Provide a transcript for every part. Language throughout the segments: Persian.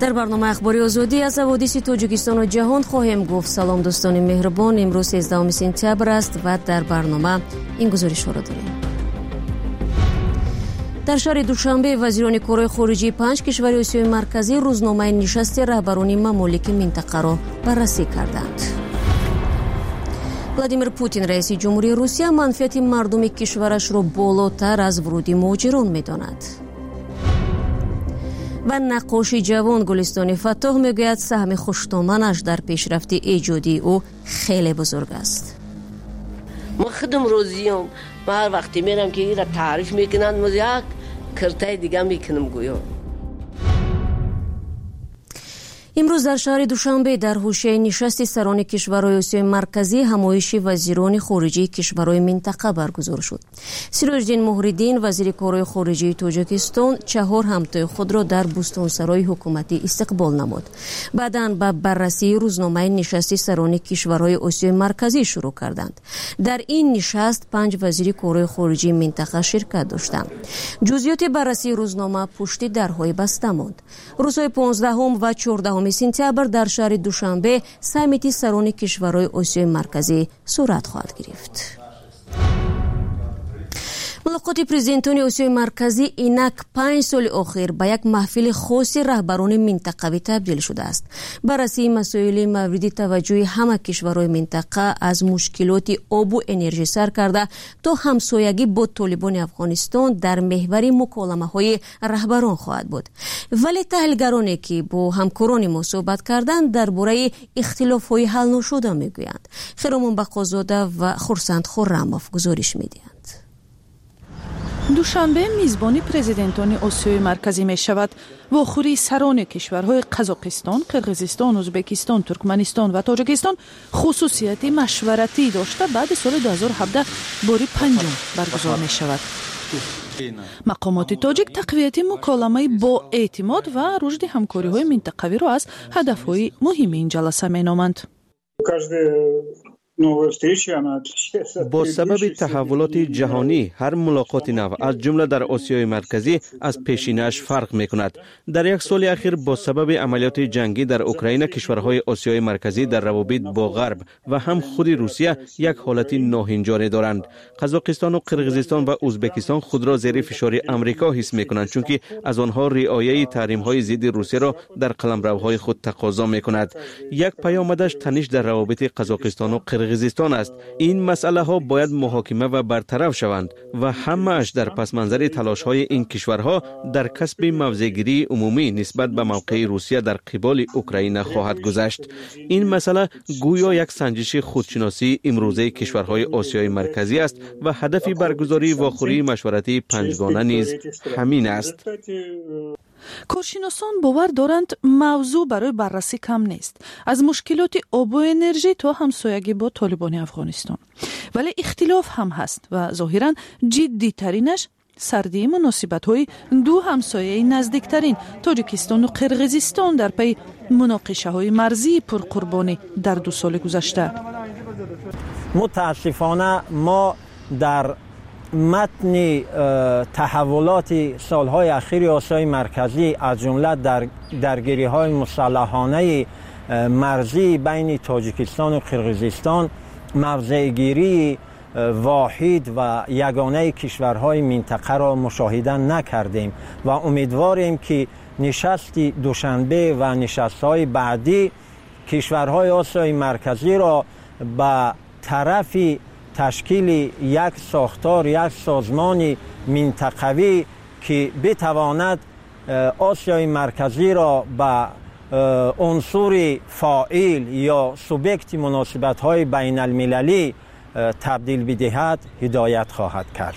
در برنامه اخباری آزادی از حوادث تاجیکستان و جهان خواهیم گفت. سلام دوستان مهربان، امروز 13 سپتامبر است و در برنامه این گزارش ها را داریم. در شهر دوشنبه وزیران کارهای خارجی 5 کشور آسیای مرکزی روزنامه نشست رهبران ممالک منطقه را بررسی کردند. ولادیمیر پوتین رئیس جمهوری روسیه منفعت مردم کشورش را بالاتر از ورود مهاجران می‌داند. و نقاش جوان گلستان فتاح میگوید سهم خوشتومنش در پیشرفت ایجادی او خیلی بزرگ است. من خودم روزیم هر وقتی میرم که این را تعریف میکنند من یک کرتای دیگه میکنم گویا. امروز در شهر دوشنبه در حوزه نشست سران کشورهای آسیای مرکزی همایش وزیران خارجه کشورهای منطقه برگزار شد. سیراجدین مهردین وزیر کارهای خارجه تاجیکستان 4 همتای خود را در بستانسرای حکومتی استقبال نمود. بعداً به بررسی روزنامه نشست سران کشورهای آسیای مرکزی شروع کردند. در این نشست 5 وزیر کارهای خارجه منطقه شرکت داشتند. جزئیات بررسی روزنامه پشت درهای بسته ماند. روزهای 15 و 14 سپتامبر در شهر دوشنبه سمیت سران کشورهای آسیای مرکزی صورت خواهد گرفت. ملاقات پرزیدنتان آسیای مرکزی اینک 5 سال اخیر به یک محفل خاص رهبران منطقوی تبدیل شده است. بررسی مسائل مورد توجه همه کشورهای منطقه از مشکلات آب و انرژی سر کرده تا همسایگی با طالبان افغانستان در محور مکالمه‌های رهبران خواهد بود. ولی تحلیلگرانی که با همکاران ما صحبت کردند درباره اختلاف‌های حل نشده میگویند. خیرمان بقازاده و خورسند خرماف گزارش میدهند. دوشنبه میزبانی پرزیدنتان آسیای مرکزی می شود. واخوری سران کشورهای قزاقستان، قرقیزستان، ازبکستان، ترکمنستان و تاجیکستان خصوصیت مشورتی داشته بعد سال 2017 باری 5 برگزار می شود. مقامات تاجیک تقویت مکالمه با اعتماد و رشد همکاری‌های منطقوی را از هدف‌های مهم این جلسه می نامند. با سبب تحولات جهانی هر ملاقات نو از جمله در آسیای مرکزی از پیشینه‌اش فرق می‌کند. در یک سال اخیر با سبب عملیات جنگی در اوکراین کشورهای آسیای مرکزی در روابط با غرب و هم خود روسیه یک حالت ناهنجاری دارند. قزاقستان و قرقیزستان و ازبکستان خود را زیر فشار آمریکا حس می‌کنند چون که از آنها رعایت تحریم‌های ضد روسیه را در قلمروهای خود تقاضا می‌کند. یک پیامدش تنش در روابط قزاقستان و قرقیزستان است. این مسئله ها باید محاکمه و برطرف شوند و همه‌اش در پس منظر تلاش های این کشورها در کسب موضع‌گیری عمومی نسبت به موقع روسیه در قبال اوکراین خواهد گذشت. این مسئله گویا یک سنجش خودشناسی امروزه کشورهای آسیای مرکزی است و هدف برگزاری واخوری مشورتی پنجگانه نیز همین است. کارشناسان باور دارند موضوع برای بررسی کم نیست، از مشکلات آب و انرژی تا همسایگی با طالبان افغانستان. ولی اختلاف هم هست و ظاهراً جدی ترینش سردی مناسبت‌های دو همسایه نزدیکترین تاجیکستان و قرقیزستان در پی مناقشه‌های مرزی پرقربانی در 2 سال گذشته. متاسفانه ما در متن تحولات سالهای اخیر آسیای مرکزی از جمله در درگیری‌های مسلحانه مرزی بین تاجیکستان و قرقیزستان موضع‌گیری واحد و یگانه کشورهای منطقه را مشاهده نکردیم و امیدواریم که نشست دوشنبه و نشست‌های بعدی کشورهای آسیای مرکزی را به طرف تشکیل یک ساختار، یک سازمان منطقوی که بتواند آسیای مرکزی را به عنصر فاعل یا سوبیکت مناسبت‌های بین المللی تبدیل بدهد هدایت خواهد کرد.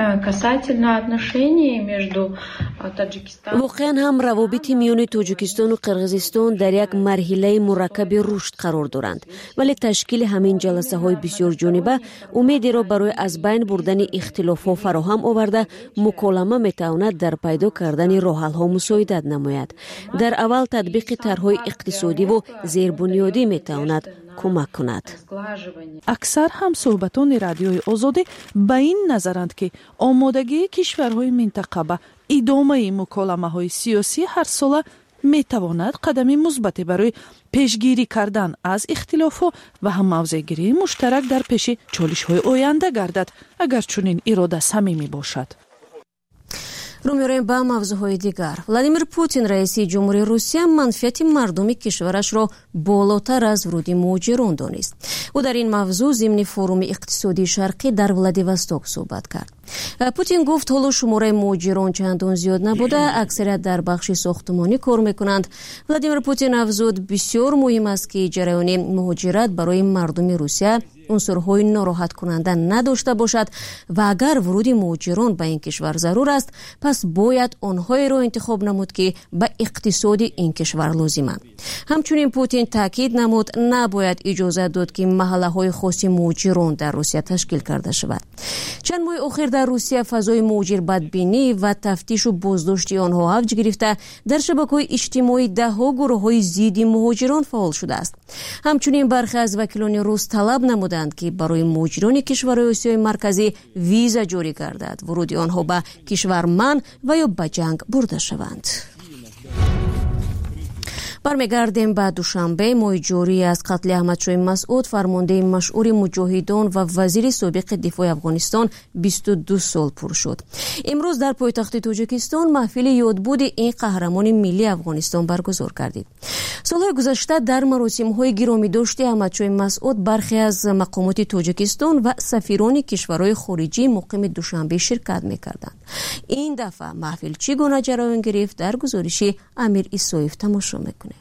واقعا هم روابط میان تاجیکستان و قرقیزستان در یک مرحله مرکب رشد قرار دارند، ولی تشکیل همین جلسه های بسیار جانبه امیدی را برای از بین بردن اختلاف ها فراهم آورده مکالمه میتواند در پیدا کردن راه حل ها مساعدت نماید. در اول تطبیق طرح‌های اقتصادی و زیربنیادی میتواند کمک کند. اکثر هم صحبتان رادیوی آزادی به این نظرند که آمادگی کشورهای منطقه به ادامه مکالمه‌های سیاسی هر ساله میتواند قدمی مثبتی برای پیشگیری کردن از اختلاف‌ها و هم موضع‌گیری مشترک در پیش چالش‌های آینده گردد اگر چنین اراده صمیمی باشد. رو می‌رویم به موضوعهای دیگر. ولادیمیر پوتین رئیس جمهوری روسیه منفعت مردم کشورش را بالاتر از ورود مهاجران دانست. او در این موضوع ضمن فروم اقتصادی شرقی در ولادیوستوک صحبت کرد. پوتین گفت حالا شماره مهاجران چندان زیاد نبوده، اکثریت در بخش ساختمانی کار میکنند. ولادیمیر پوتین افزود بسیار مهم است که جریان مهاجرت برای مردم روسیه عنصرهای ناراحت کننده نداشته باشد و اگر ورود مهاجران به این کشور ضرور است پس باید آنهایی را انتخاب نمود که به اقتصاد این کشور لازمند. همچنین پوتین تاکید نمود نباید اجازه داد که محله‌های خاص مهاجران در روسیه تشکیل کرده شود. چند ماه اخیر در روسیه فضای مهاجر بدبینی و تفتیش و بازداشت آنها اوج گرفته، در شبکه‌های اجتماعی ده‌ها گروه‌های ضد مهاجران فعال شده است. همچنین برخی از وکیلان روس طلب نمودند که برای مهاجران کشورهای آسیای مرکزی ویزا جاری گردد، ورود آنها به کشور منع و یا به جنگ برده شوند. برمیگردیم به دوشنبه. ماه جاری از قتل احمدشاه مسعود، فرمانده مشهور مجاهدان و وزیر سابق دفاع افغانستان 22 سال پر شد. امروز در پایتخت تاجیکستان محفل یادبود این قهرمان ملی افغانستان برگزار گردید. سالهای گذشته در مراسم‌های گرامی داشته احمدشاه مسعود برخی از مقامات تاجیکستان و سفیران کشورهای خارجی مقیم دوشنبه شرکت می‌کردند. این دفعه محفل چگونه جریان گرفت در گزارشی امیر ایسایف تماشا می‌کنیم.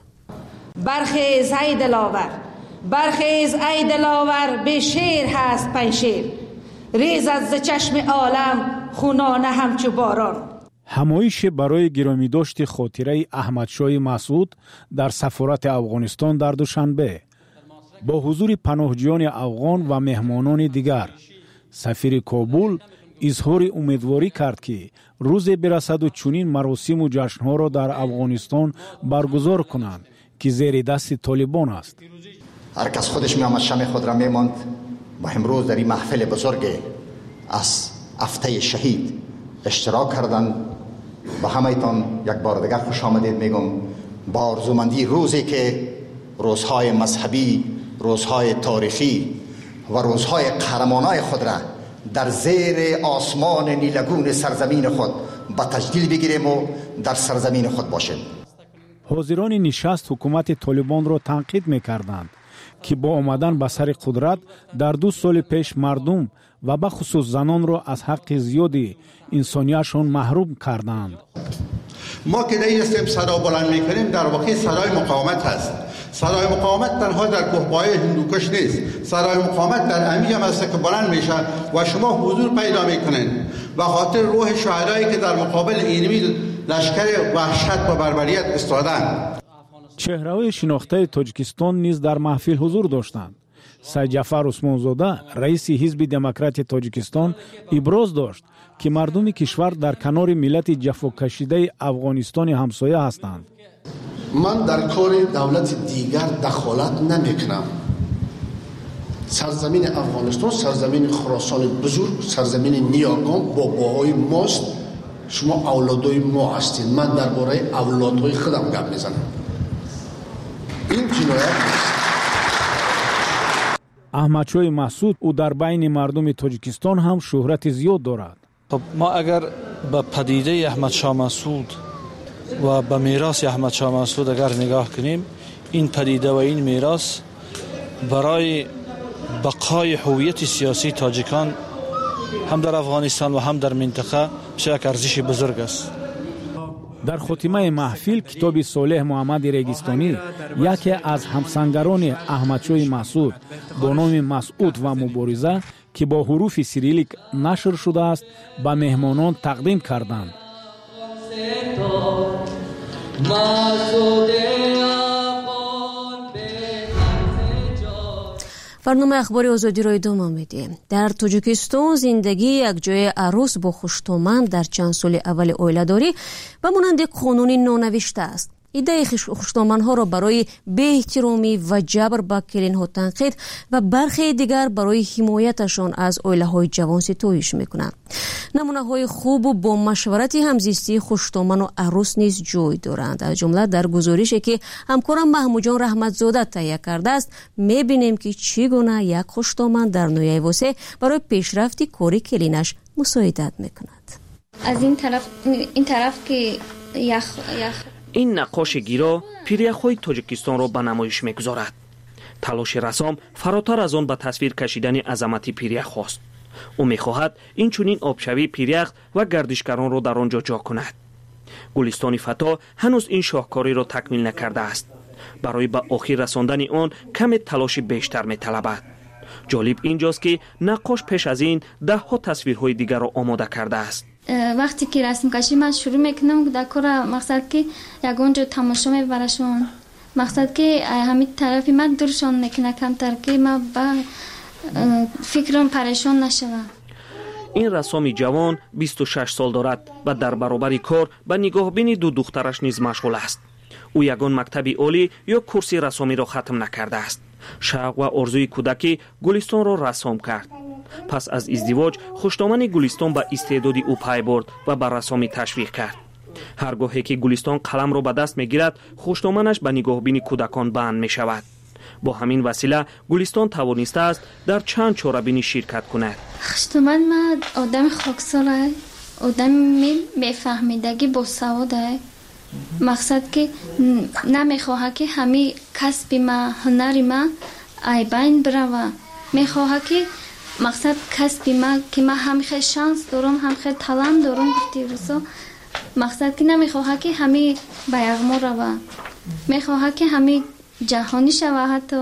برخیز ای دلاور، برخیز ای دلاور، به شیر هست پنشیر، ریز از چشم عالم خونانه همچو باران. همایش برای گرامی داشت خاطره احمدشاه مسعود در سفارت افغانستان در دوشنبه با حضور پناهجویان افغان و مهمانان دیگر، سفیر کابل اظهار امیدواری کرد که روز برسد و چنین مراسم و جشن‌ها را در افغانستان برگزار کنند که زیر دست طالبان است. هر کس خودش می‌آمد شمع خود را می‌ماند و امروز در این محفل بزرگ از هفته شهید اشتراک کردند. به همه‌تان یک بار دیگر خوش آمدید میگم با آرزومندی روزی که روزهای مذهبی، روزهای تاریخی و روزهای قهرمانای خود را در زیر آسمان نیلگون سرزمین خود با تجلیل بگیریم و در سرزمین خود باشیم. حاضران نشست حکومت طالبان را تنقید می‌کردند که با آمدن به سر قدرت در 2 سال پیش مردم و به خصوص زنان را از حق زیادی انسانیتشان محروم کردند. ما که نیستیم صدا بلند میکنیم، در واقع صدای مقاومت هست. صدای مقاومت تنها در کوهپایه هندوکش نیست، صدای مقاومت در امی هم است که بلند میشه و شما حضور پیدا میکنین و خاطر روح شهدایی که در مقابل اینمی لشکر وحشت و بربریت استادند. چهره‌های شناخته تاجیکستان نیز در محفل حضور داشتند. سید جعفر عثمانزاده رئیس حزب دموکرات تاجیکستان ابراز داشت که مردم کشور در کنار ملت جفاکشیده افغانستان همسایه هستند. من در کار دولت دیگر دخالت نمیکنم. سرزمین افغانستان سرزمین خراسان بزرگ، سرزمین نیاگان با باهای ماست. شما اولادای ما هستید. من درباره اولادهای خودم گپ میزنم. این جنایت نیست. احمدشاه مسعود او در بین مردم تاجیکستان هم شهرت زیاد دارد. خب ما اگر به پدیده احمدشاه مسعود و به میراث احمدشاه مسعود اگر نگاه کنیم، این پدیده و این میراث برای بقای هویت سیاسی تاجیکان هم در افغانستان و هم در منطقه یک ارزش بزرگ است. در خاتمه محفل کتاب صالح محمد ریگستانی، یکی از همسنگران احمدشاه مسعود با نام مسعود و مبارزه که با حروف سیریلیک نشر شده است، به مهمانان تقدیم کردند. برنامه اخبار آزادی را ادامه میدیم. در تاجیکستان زندگی یک جای عروس با خوشتومند در چند سال اول اویله‌داری به مانند قانون نانوشته است. ایده خوشتومندها را برای بی احترامی و جبر به کلین‌ها تنقید و برخی دیگر برای حمایتشان از اویله‌های جوان ستایش میکنند. نمونه‌های خوب و با مشورت همزیستی خوشتومن و عروس نیز جای دارند. از جمله در گزارشی که همکارم محمود جان رحمتزاده تهیه کرده است می‌بینیم که چگونه یک خوشتومن در نویای واسه برای پیشرفت کاری کلینش مساعدت می‌کند. از این طرف که یخ این نقاش گیرا پیریخ‌های تاجیکستان را به نمایش می‌گذارد. تلاش رسام فراتر از آن به تصویر کشیدن عظمت پیریخ است. او می‌خواهد این چنین آبشوی پیریخ و گردشگران را در آنجا جا کند. گلستان فتا هنوز این شاهکاری را تکمیل نکرده است. برای به آخر رساندن آن کمی تلاش بیشتر می‌طلبد. جالب اینجاست که نقاش پیش از این ده‌ها تصویرهای دیگر را آماده کرده است. وقتی که رسم کشی من شروع میکنم در کار مقصد که یگانجا تماشا میبرشون، مقصد که همین طرفی من دورشان نکنه کمتر که من با فکرم پریشان نشوم. این رسام جوان 26 سال دارد و در برابر کار به نگاهبین دو دخترش نیز مشغول است. او یگان مکتب عالی یا کورسی رسامی را ختم نکرده است. شوق و آرزوی کودکی گلستان را رسام کرد. پس از ازدواج خوشتومن گلستان به استعداد او پی برد و به رسامی تشویق کرد. هرگاهی که گلستان قلم را به دست میگیرد خوشتومنش به نگاهبین کودکان بند می شود. با همین وسیله گلستان توانسته است در چند چاره‌بینی شرکت کند. خوشتومن ما آدم خاکسار، آدم میفهمیدگی با سواد است. مقصد که نمیخواه که همه کسب ما هنر ما ای بین بروه. میخواه که مقصد کسب ما که ما هم خیلی شانس دارم هم خیلی تالنت دارم گفتی رسو. مقصد که نمیخواه که همه به یغما روه. میخواه که همه جهانی شوه. حتی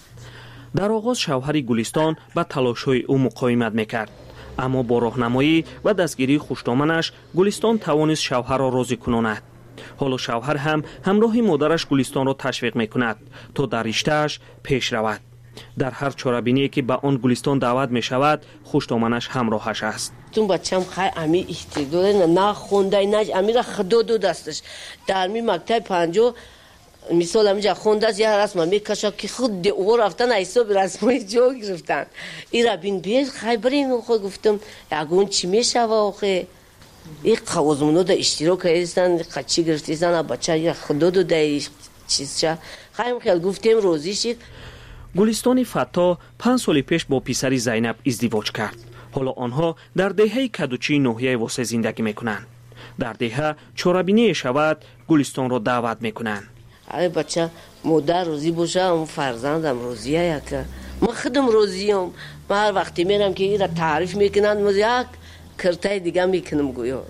در آغاز شوهر گلستان با تلاش‌های او مقاومت میکرد، اما با راهنمایی و دستگیری خوشتومنش گلستان توانست شوهر را راضی کناند. حالا شوهر هم همراه مادرش گلستان را تشویق میکند تا در رشته‌اش پیش رود. در هر چاره‌بینی که به آن گلستان دعوت می شود خوشتومنش همراهش است. تون بچم خیلی امی استعداد نه خونده نه امی را خدا دو دستش در می مکتب 50 مثال همینجا خونده است یه رسم میکشه که خود او رفتن حساب رسمای جا گرفتن. این را بین بیش خیلی برین خود گفتم یگون چی میشه آخه این قوازمونو دا اشتراک هستن خچی گرفتیستن بچه یا خدا دو دا چیزشه خیلی خیلی گفتیم روزی شد. گلستان فتا 5 سال پیش با پسری زینب ازدواج کرد. حالا آنها در دهه کدوچی ناحیه واسه زندگی میکنند. در دهه چاره‌بینی شود گلستان را دعوت میکنند. ای بچه مادر روزی باشه اون فرزندم روزیه یک من خودم روزیم. من هر وقتی میرم که این را تعریف میکنند من یک کرتای دیگه میکنم گویا.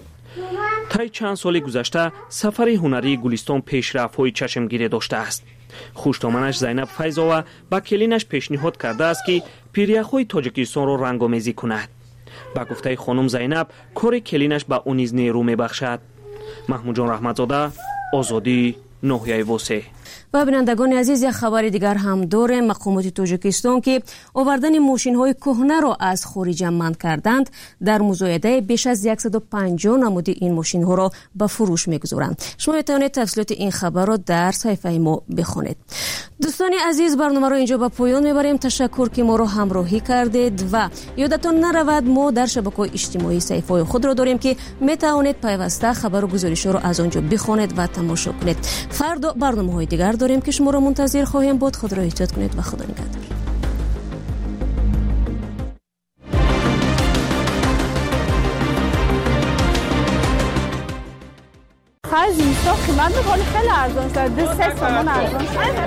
طی چند سال گذشته سفر هنری گلستان پیشرفت‌های چشمگیری داشته است. خوشتومنش زینب فیضاوه با کلینش پیشنهاد کرده است که پیریخ‌های تاجیکستان را رنگ‌آمیزی کند. با گفته خانم زینب کار کلینش به او نیز نیرو میبخشد. محمود جان رحمتزاده، آزادی، ناحیه واسه. و بینندگان عزیز یک خبر دیگر هم داره. مقامات تاجیکستان که آوردن ماشین‌های کهنه را از خارج منع کردند در مزایده بیش از 150 نمود این ماشین‌ها را به فروش می‌گذارند. شما می‌توانید تفصیلات این خبر را در صفحه ما بخوانید. دوستان عزیز برنامه را اینجا به پایان می‌بریم. تشکر که ما را همراهی کردید و یادتان نرود ما در شبکه‌های اجتماعی صفحه خود را داریم که می‌توانید پیوسته خبر و گزارش‌ها را از آنجا بخوانید و تماشا کنید. فردا برنامه‌های دیگر داریم که شما را منتظر خواهیم بود. خود را احتیاط کنید و خدا نگهدار. خیلی اینستا قیمت می‌کنه خیلی ارزان شد. 2 تومان ارزان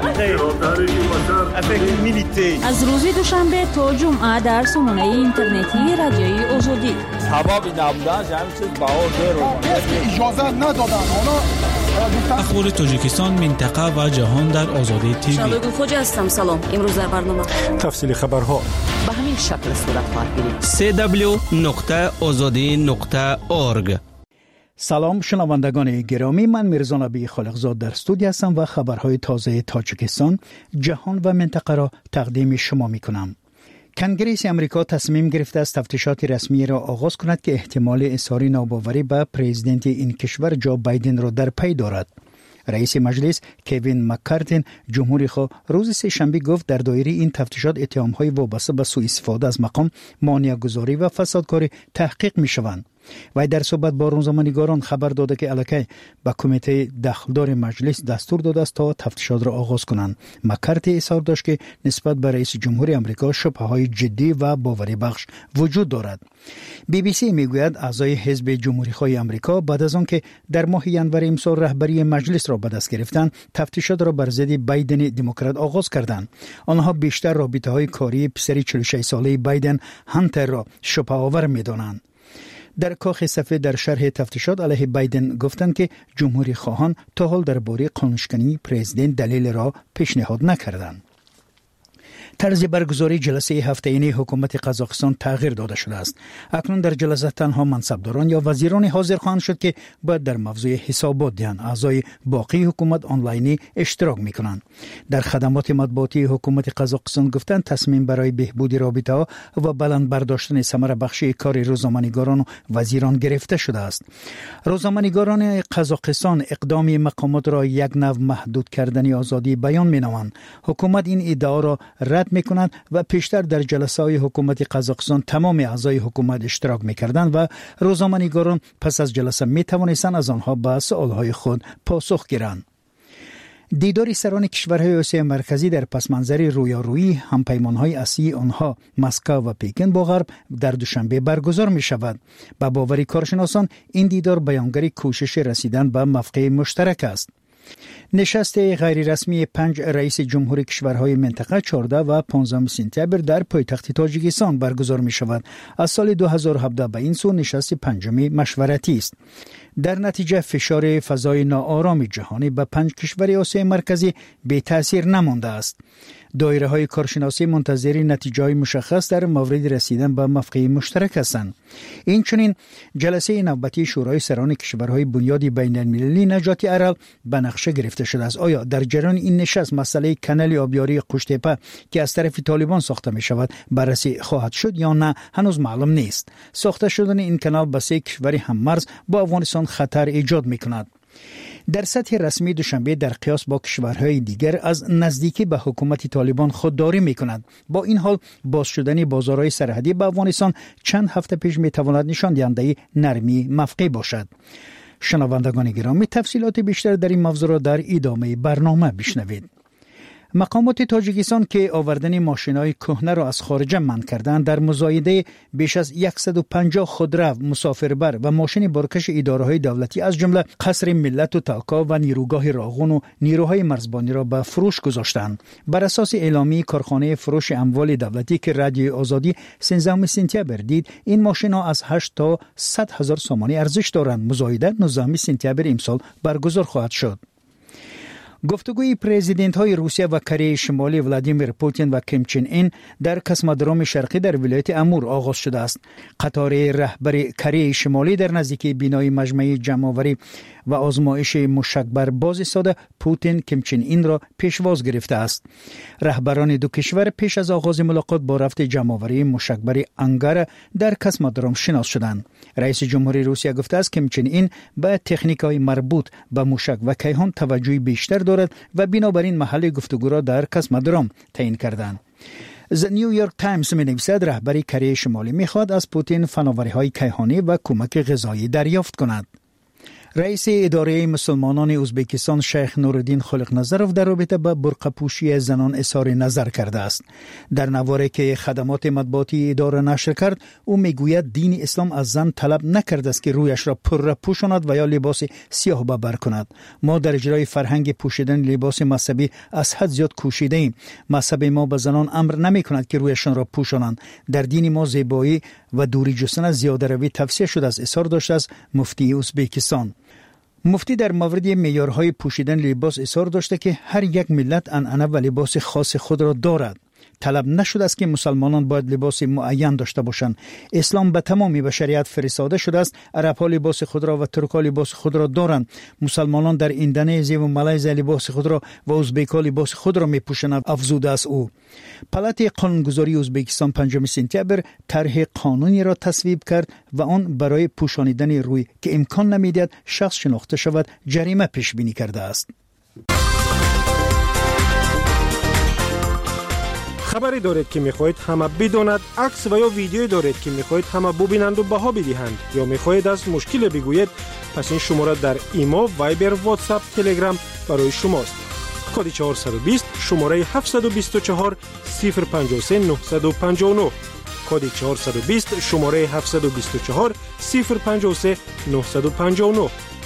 شد. از روز دوشنبه تا جمعه در سامانه اینترنتی رادیوی آزادی. حبابی نبودن همین چیز بهار داره. اجازه ندادن. اخبار تاجیکستان، منطقه و جهان در آزادی تیوی. شادو خوجا هستم. سلام. امروز در برنامه تفصیل خبرها به همین شکل صورت خواهد گرفت. www.azadi.org. سلام شنوندگان گرامی، من میرزا نبی خالقزاد در استودیو هستم و خبرهای تازه تاجیکستان، جهان و منطقه را تقدیم شما میکنم. کنگره امریکا تصمیم گرفته است تفتیشات رسمی را آغاز کند که احتمال اظهار ناباوری به پرزیدنت این کشور جو بایدن را در پی دارد. رئیس مجلس کوین مکارتن جمهوری خواه روز سه‌شنبه گفت در دایره این تفتیشات اتهام‌های وابسته به سوء استفاده از مقام، مانع گذاری و فسادکاری تحقیق می‌شوند. و در صحبت با روزنامه‌نگاران خبر داده که الکی به کمیته دخلدار مجلس دستور داده است تا تفتیشات را آغاز کنند. مکارتی اظهار داشت که نسبت به رئیس جمهوری آمریکا شبهه‌های جدی و باوری بخش وجود دارد. BBC میگوید اعضای حزب جمهوری‌خواه آمریکا بعد از آنکه در ماه ژانویه امسال رهبری مجلس را به دست گرفتند، تفتیشات را بر ضد بایدن دموکرات آغاز کردند. آنها بیشتر رابطه‌های کاری پسر 46 ساله بایدن هانتر را شبهه‌آور می‌دانند. در کاخ سفید در شرح تفتیشات علیه بایدن گفتند که جمهوری خواهان تا حال درباره قانونشکنی پرزیدنت دلیل را پیشنهاد نکردند. طرز برگزاری جلسه هفته‌ای حکومت قزاقستان تغییر داده شده است. اکنون در جلسه تنها منصبداران یا وزیران حاضر خواهند شد که باید در موضوع حسابات دهند. اعضای باقی حکومت آنلاینی اشتراک می‌کنند. در خدمات مطبوعاتی حکومت قزاقستان گفتند تصمیم برای بهبود رابطه‌ها و بلند برداشتن ثمره بخشی کار روزنامه‌نگاران و وزیران گرفته شده است. روزنامه‌نگاران قزاقستان اقدام مقامات را یک نوع محدود کردن آزادی بیان می‌نامند. حکومت این ادعا را رد می‌کند و پیشتر در جلسه‌های حکومت قزاقستان تمام اعضای حکومت اشتراک می‌کردند و روزنامه‌نگاران پس از جلسه می‌توانستند از آنها به سوال‌های خود پاسخ گیرند. دیدار سران کشورهای آسیای مرکزی در پسمنظر رویارویی همپیمان‌های اصلی آنها مسکو و پکن با غرب در دوشنبه برگزار می‌شود. به باور کارشناسان این دیدار بیانگر کوشش رسیدن به موافقه مشترک است. نشست غیر رسمی 5 رئیس جمهور کشورهای منطقه 14 و 15 سپتامبر در پایتخت تاجیکستان برگزار می شود. از سال 2017 به این سو نشست پنجمی مشورتی است. در نتیجه فشار فضای ناآرام جهانی به 5 کشور آسیای مرکزی بی تاثیر نمانده است. دایره های کارشناسی منتظر نتیجه های مشخص در مورد رسیدن به موافقه مشترک هستند. این چنین جلسه نوبتی شورای سران کشورهای بنیادی بین المللی نجات ارل به نقشه گرفته شده است. آیا در جریان این نشست مسئله کانال آبیاری قوشتپه که از طرف طالبان ساخته می شود بررسی خواهد شد یا نه هنوز معلوم نیست. ساخته شدن این کانال به 3 کشور هممرز با افغانستان خطر ایجاد می کند. در سطح رسمی دوشنبه در قیاس با کشورهای دیگر از نزدیکی به حکومت طالبان خودداری می‌کند. با این حال باز شدن بازارهای سرحدی به افغانستان چند هفته پیش می‌تواند نشان دهنده نرمی موقع باشد. شنوندگان گرامی، تفصیلات بیشتر در این موضوع را در ادامه برنامه بشنوید. مقامات تاجیکستان که آوردن ماشین‌های کهنه را از خارج منع کردند، در مزایده بیش از 150 خودرو، مسافربر و ماشین بارکش اداره‌های دولتی از جمله قصر ملت و تاکا و نیروگاه راغون و نیروهای مرزبانی را به فروش گذاشتند. بر اساس اعلامیه کارخانه فروش اموال دولتی که رادیو آزادی 13 سپتامبر دید، این ماشین‌ها از 8 تا 100 هزار سومانی ارزش دارند. مزایده 19 سپتامبر امسال برگزار خواهد شد. گفتگوی پرزیدنت های روسیه و کره شمالی ولادیمیر پوتین و کیم چین این در کاسمودروم شرقی در ولایت امور آغاز شده است. قطار رهبر کره شمالی در نزدیکی بینای مجمع جمع‌آوری و آزمایش موشکبر باز ایستاده پوتین کیم چین این را پیشواز گرفته است. رهبران دو کشور پیش از آغاز ملاقات با رفت جمع‌آوری موشکبر انگار در کاسمودروم شناس شدند. رئیس جمهوری روسیه گفته است کیم چین این به تکنیک‌های مربوط به موشک و کیهان توجه بیشتر دارد و بنابراین محل گفتگو را در کاسمودروم تعیین کردند. The New York Times می‌نویسد رهبر کره شمالی می‌خواهد از پوتین فناوری‌های کیهانی و کمک غذایی دریافت کند. رئیس اداره مسلمانان ازبکستان شیخ نورالدین خالق نظروف در رابطه با برقع پوشی زنان اظهار نظر کرده است. در نواری که خدمات مطبوعاتی اداره نشر کرد، او میگوید دین اسلام از زن طلب نکرده است که رویش را پر پوشاند و یا لباس سیاه ببر کند. ما در اجرای فرهنگ پوشیدن لباس مذهبی از حد زیاد کوشیده ایم. مذهب ما به زنان امر نمی کند که رویشان را پوشانند. در دین ما زیبایی و دوری جستن از زیاده روی تفسیر شده است. اظهار داشته است مفتی ازبکستان. مفتی در مورد معیارهای پوشیدن لباس اظهار داشته که هر یک ملت عنعنه و لباس خاص خود را دارد. طلب نشده است که مسلمانان باید لباس معین داشته باشند. اسلام به تمامی بشریت فرستاده شده است. عرب‌ها لباس خود را و ترک‌ها لباس خود را دارند. مسلمانان در اندونزی و مالزی لباس خود را و ازبک‌ها لباس خود را می‌پوشانند، افزوده است او. پالات قانونگذاری ازبکستان 5 سپتامبر طرح قانونی را تصویب کرد و آن برای پوشانیدن روی که امکان نمی‌دهد شخص شناخته شود جریمه پیش بینی کرده است. خبری دارید که میخواهید همه بداند، عکس و یا ویدیویی دارید که میخواهید همه ببینند و بها بدهند، یا میخواهید از مشکل بگویید، پس این شماره در ایما، وایبر، واتساپ، تلگرام برای شماست. کد 420 شماره 724 053 959. کد 420 شماره 724 053 959.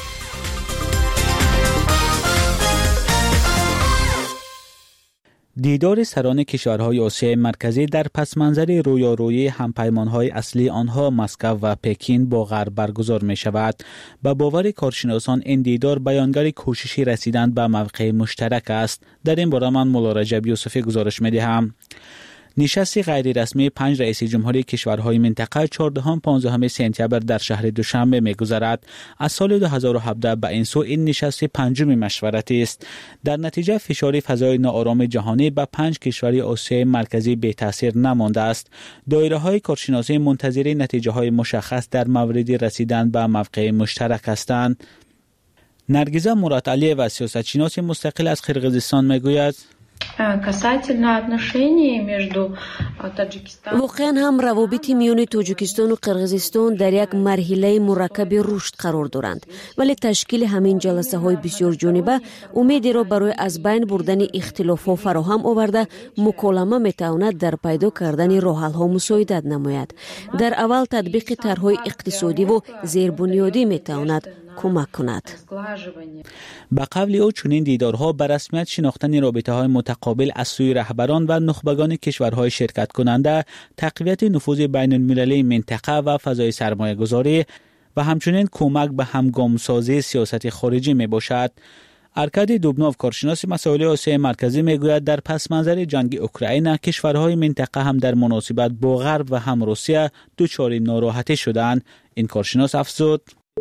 دیدار سران کشورهای آسیای مرکزی در پسمنظر رویارویی همپیمانهای اصلی آنها مسکو و پکین با غرب برگزار می شود. به باور کارشناسان این دیدار بیانگر کوششی رسیدن به موقع مشترک است. در این باره من مولا رجب یوسفی گزارش می دهم. نشست غیر رسمی 5 رئیس جمهوری کشورهای منطقه 14-15 سپتامبر در شهر دوشنبه می‌گذرد. از سال 2017 به این سو این نشست پنجم مشورتی است. در نتیجه فشار فضای ناآرام جهانی به 5 کشور آسیای مرکزی بی تاثیر نمانده است. دایره‌های کارشناسی منتظر نتیجه‌های مشخص در مورد رسیدن به موقع مشترک هستند. نرگیزه مرادعلی و سیاستشناس مستقل از قرقیزستان میگوید واقعا هم روابط میان تاجیکستان و قرقیزستان در یک مرحله مرکب رشد قرار دارند، ولی تشکیل همین جلسه های بسیار جانبه امیدی را برای از بین بردن اختلافات فراهم آورده مکالمه میتواند در پیدا کردن راه حل ها مساعدت نماید. در اول تطبیق طرح‌های اقتصادی و زیربنیادی میتواند کمک کند. به قول او چنین دیدارها به رسمیت شناختن رابطه‌های متقابل از سوی رهبران و نخبگان کشورهای شرکت کننده، تقویت نفوذ بین المللی منطقه و فضای سرمایه‌گذاری و همچنین کمک به همگام‌سازی سیاست خارجی میباشد. ارکادی دوبنوف کارشناس مسائل آسیای مرکزی میگوید در پس منظر جنگ اوکراین کشورهای منطقه هم در مناسبت با غرب و هم روسیه دچار ناراحتی شدند. این کارشناس افزود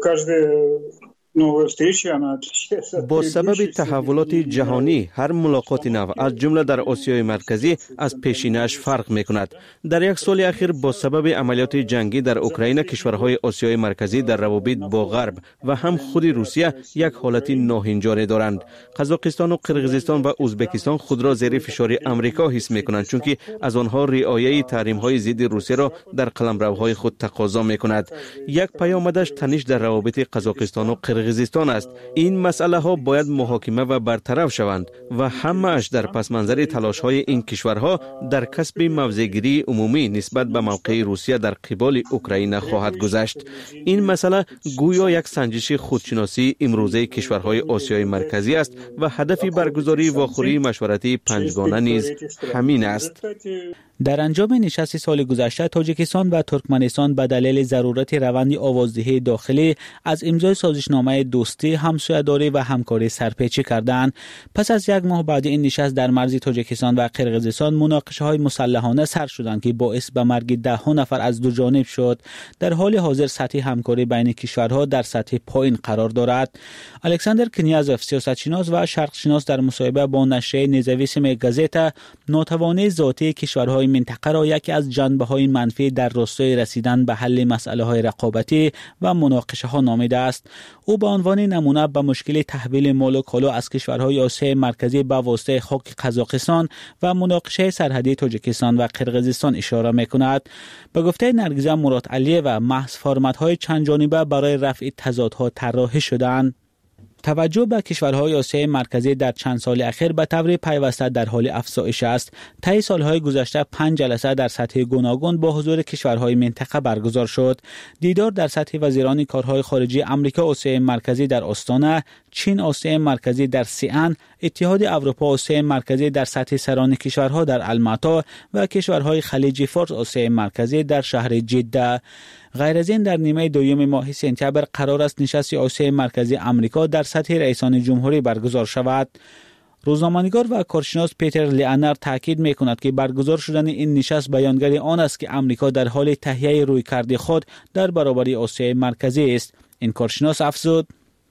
با سبب تحولات جهانی هر ملاقات نو از جمله در آسیای مرکزی از پیشینه‌اش فرق می‌کند. در یک سال اخیر با سبب عملیات جنگی در اوکراین کشورهای آسیای مرکزی در روابط با غرب و هم خود روسیه یک حالت ناهنجاری دارند. قزاقستان و قرقیزستان و ازبکستان خود را زیر فشار آمریکا حس می‌کنند، چون که از آنها رعایت تحریم‌های ضد روسیه را در قلمروهای خود تقاضا می‌کند. یک پیامدش تنش در روابط قزاقستان و قرقیزستان است. این مسئله ها باید محاکمه و برطرف شوند و همه‌اش در پس منظر تلاش های این کشورها در کسب موضع‌گیری عمومی نسبت به موقع روسیه در قبال اوکراین خواهد گذشت. این مسئله گویا یک سنجش خودشناسی امروزه کشورهای آسیای مرکزی است و هدف برگزاری واخوری مشورتی پنجگانه نیز همین است. در انجام نشست سال گذشته تاجیکستان و ترکمنستان به دلیل ضرورت روند آوازدهی داخلی از امضای سازشنامه دوستی، همسایه‌داری و همکاری سرپیچی کردند. پس از یک ماه بعد این نشست در مرز تاجیکستان و قرقیزستان مناقشه‌های مسلحانه سر شدند که باعث به مرگ ده نفر از دو جانب شد. در حال حاضر سطح همکاری بین کشورها در سطح پایین قرار دارد. الکساندر کنیازوف سیاستشناس و شرقشناس در مصاحبه با نشریه نزاویسم گازتا ناتوانی ذاتی کشورهای منطقه را یکی از جنبه‌های منفی در راستای رسیدن به حل مسائل‌های رقابتی و مناقشه‌ها نامیده است. او به عنوان نمونه به مشکل تحویل مال و کالا از کشورهای آسیای مرکزی به واسطه خاک قزاقستان و مناقشه سرحدی تاجیکستان و قرقیزستان اشاره می‌کند. به گفته نرگیزه مرادعلی و محض فرمت‌های چند جانبه برای رفع تضادها طراحی شدند. توجه به کشورهای آسیای مرکزی در چند سال اخیر به طور پیوسته در حال افزایش است. طی سالهای گذشته 5 جلسه در سطح گوناگون با حضور کشورهای منطقه برگزار شد. دیدار در سطح وزیران کارهای خارجی آمریکا آسیای مرکزی در آستانه، چین آسیای مرکزی در سیئن، اتحاد اروپا آسیای مرکزی در سطح سران کشورها در الماتا و کشورهای خلیج فارس آسیای مرکزی در شهر جده. غیر از این در نیمه دوم ماه سپتامبر قرار است نشست آسیای مرکزی آمریکا در سطح رئیسان جمهوری برگزار شود. روزنامه‌نگار و کارشناس پیتر لیانر تاکید می‌کند که برگزار شدن این نشست بیانگر آن است که آمریکا در حال تهیه رویکرد خود در برابر آسیای مرکزی است. این کارشناس افزود: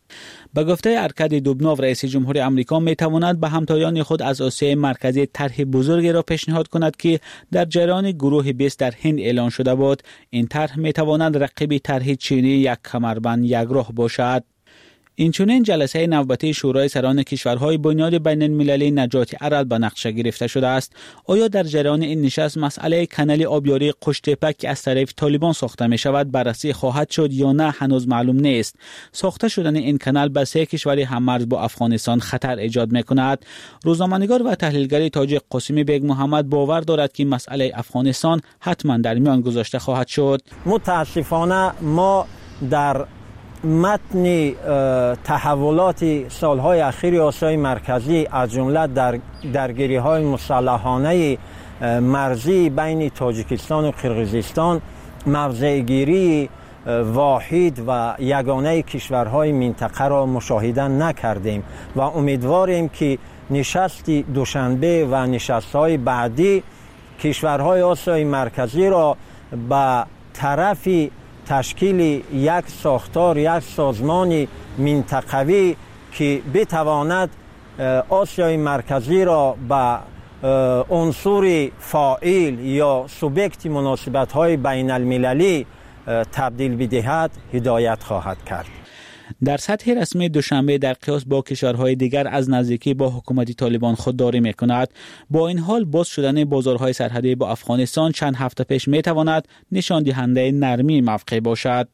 به گفته ارکادی دوبنوف رئیس جمهوری آمریکا میتواند به همتایان خود از آسیای مرکزی طرح بزرگی را پیشنهاد کند که در جریان گروه 20 در هند اعلان شده بود. این طرح میتواند رقیب طرح چینی یک کمربند یک راه باشد. اینچنین جلسه نوبتی شورای سران کشورهای بنیاد بین المللی نجات ارل به نقشه گرفته شده است. آیا در جریان این نشست مسئله کانال آبیاری قشتپک که از طرف طالبان ساخته می شود بررسی خواهد شد یا نه هنوز معلوم نیست. ساخته شدن این کانال به 3 کشور هممرز با افغانستان خطر ایجاد می کند. روزنامه‌نگار و تحلیلگر تاجیک قاسمی بیگ محمد باور دارد که مسئله افغانستان حتما در میان گذاشته خواهد شد. متاسفانه ما در متن تحولات سالهای اخیر آسیای مرکزی از جمله در درگیری‌های مسلحانه مرزی بین تاجیکستان و قرقیزستان موضع‌گیری واحد و یگانه کشورهای منطقه را مشاهده نکردیم و امیدواریم که نشست دوشنبه و نشست‌های بعدی کشورهای آسیای مرکزی را به طرف تشکیل یک ساختار، یک سازمان منطقوی که بتواند آسیای مرکزی را به عنصر فاعل یا سوبیکت مناسبت‌های بین المللی تبدیل بدهد هدایت خواهد کرد. در سطح رسمی دوشنبه در قیاس با کشورهای دیگر از نزدیکی با حکومت طالبان خودداری می‌کند. با این حال باز شدن بازارهای سرحدی با افغانستان چند هفته پیش می‌تواند نشان دهنده نرمی موقع باشد.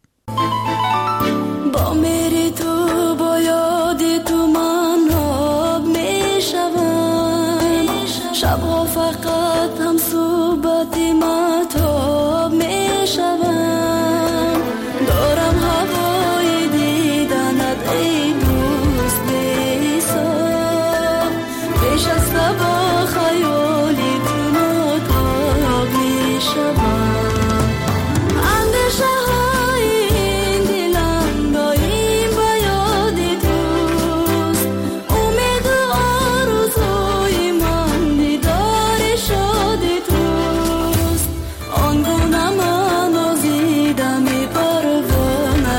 با میری تو با یادی تو من آب میشوم، شبها فقط هم صحبت مهتاب میشوم، دارم هوای دیدنت ای دوست بی‌حساب، پیش از با خیالی تو ناتاب میشوم، اندیشه های این دلم دایم به یاد توست، امید و آرزوی من دیدار شاد توست، آنگونه من آزیدم پروانه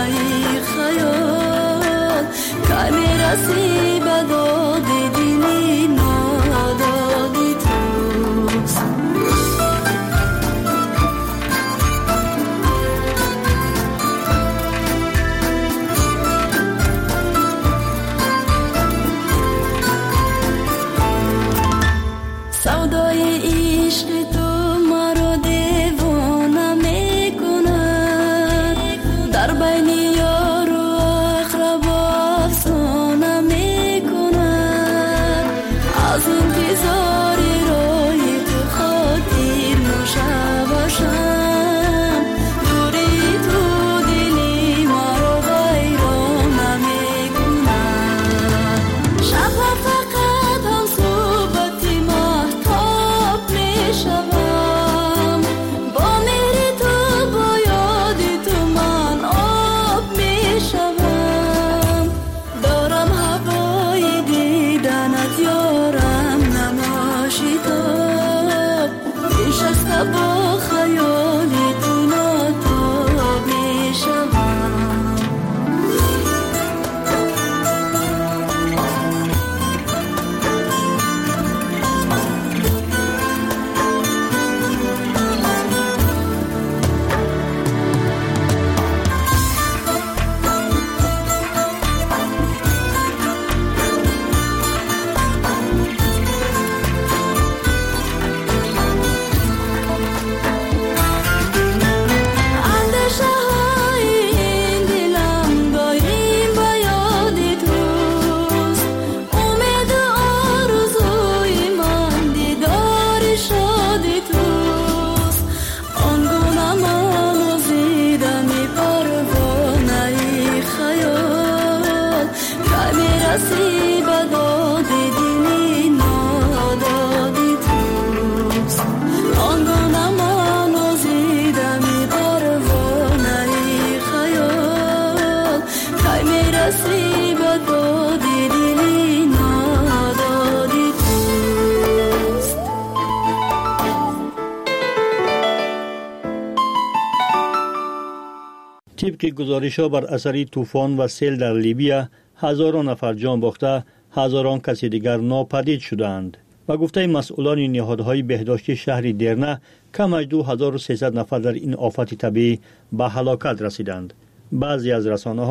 خیال، که میرسی به داد دلی نادادی توست. سودای عشق تو مرا دیوانه میکند، در بین یار و اقرب افسانه میکند، از انتظار روی تو خاطر نشوشم، دوری تو دلی مرا ویرانه میکند، شبها فقط هم صحبت مهتاب میشوم، با مهر تو با یاد تو من آب میشوم، دارم هوای دیدنت یارم نماشیداب، نشسته با خیالی تو ناتاب میشوم. اندیشه های این دلم دایم به یاد توست، امید و آرزوی من دیدار شاد توست، آنگونه من آزیدم پروانه خیال، که میرسی به داد دلی نادادی توست، آنگونه من آزیدم پروانه خیال، که میرسی به داد دلی نادادی توست. طبق گزارش‌ها بر اثر طوفان و سیل در لیبیا هزاران نفر جان باخته، هزاران کسی دیگر ناپدید شدند. و گفته مسئولان نهادهای بهداشتی شهر درنه کم از 2300 نفر در این آفت طبیعی به هلاکت رسیدند. بعضی از رسانه‌ها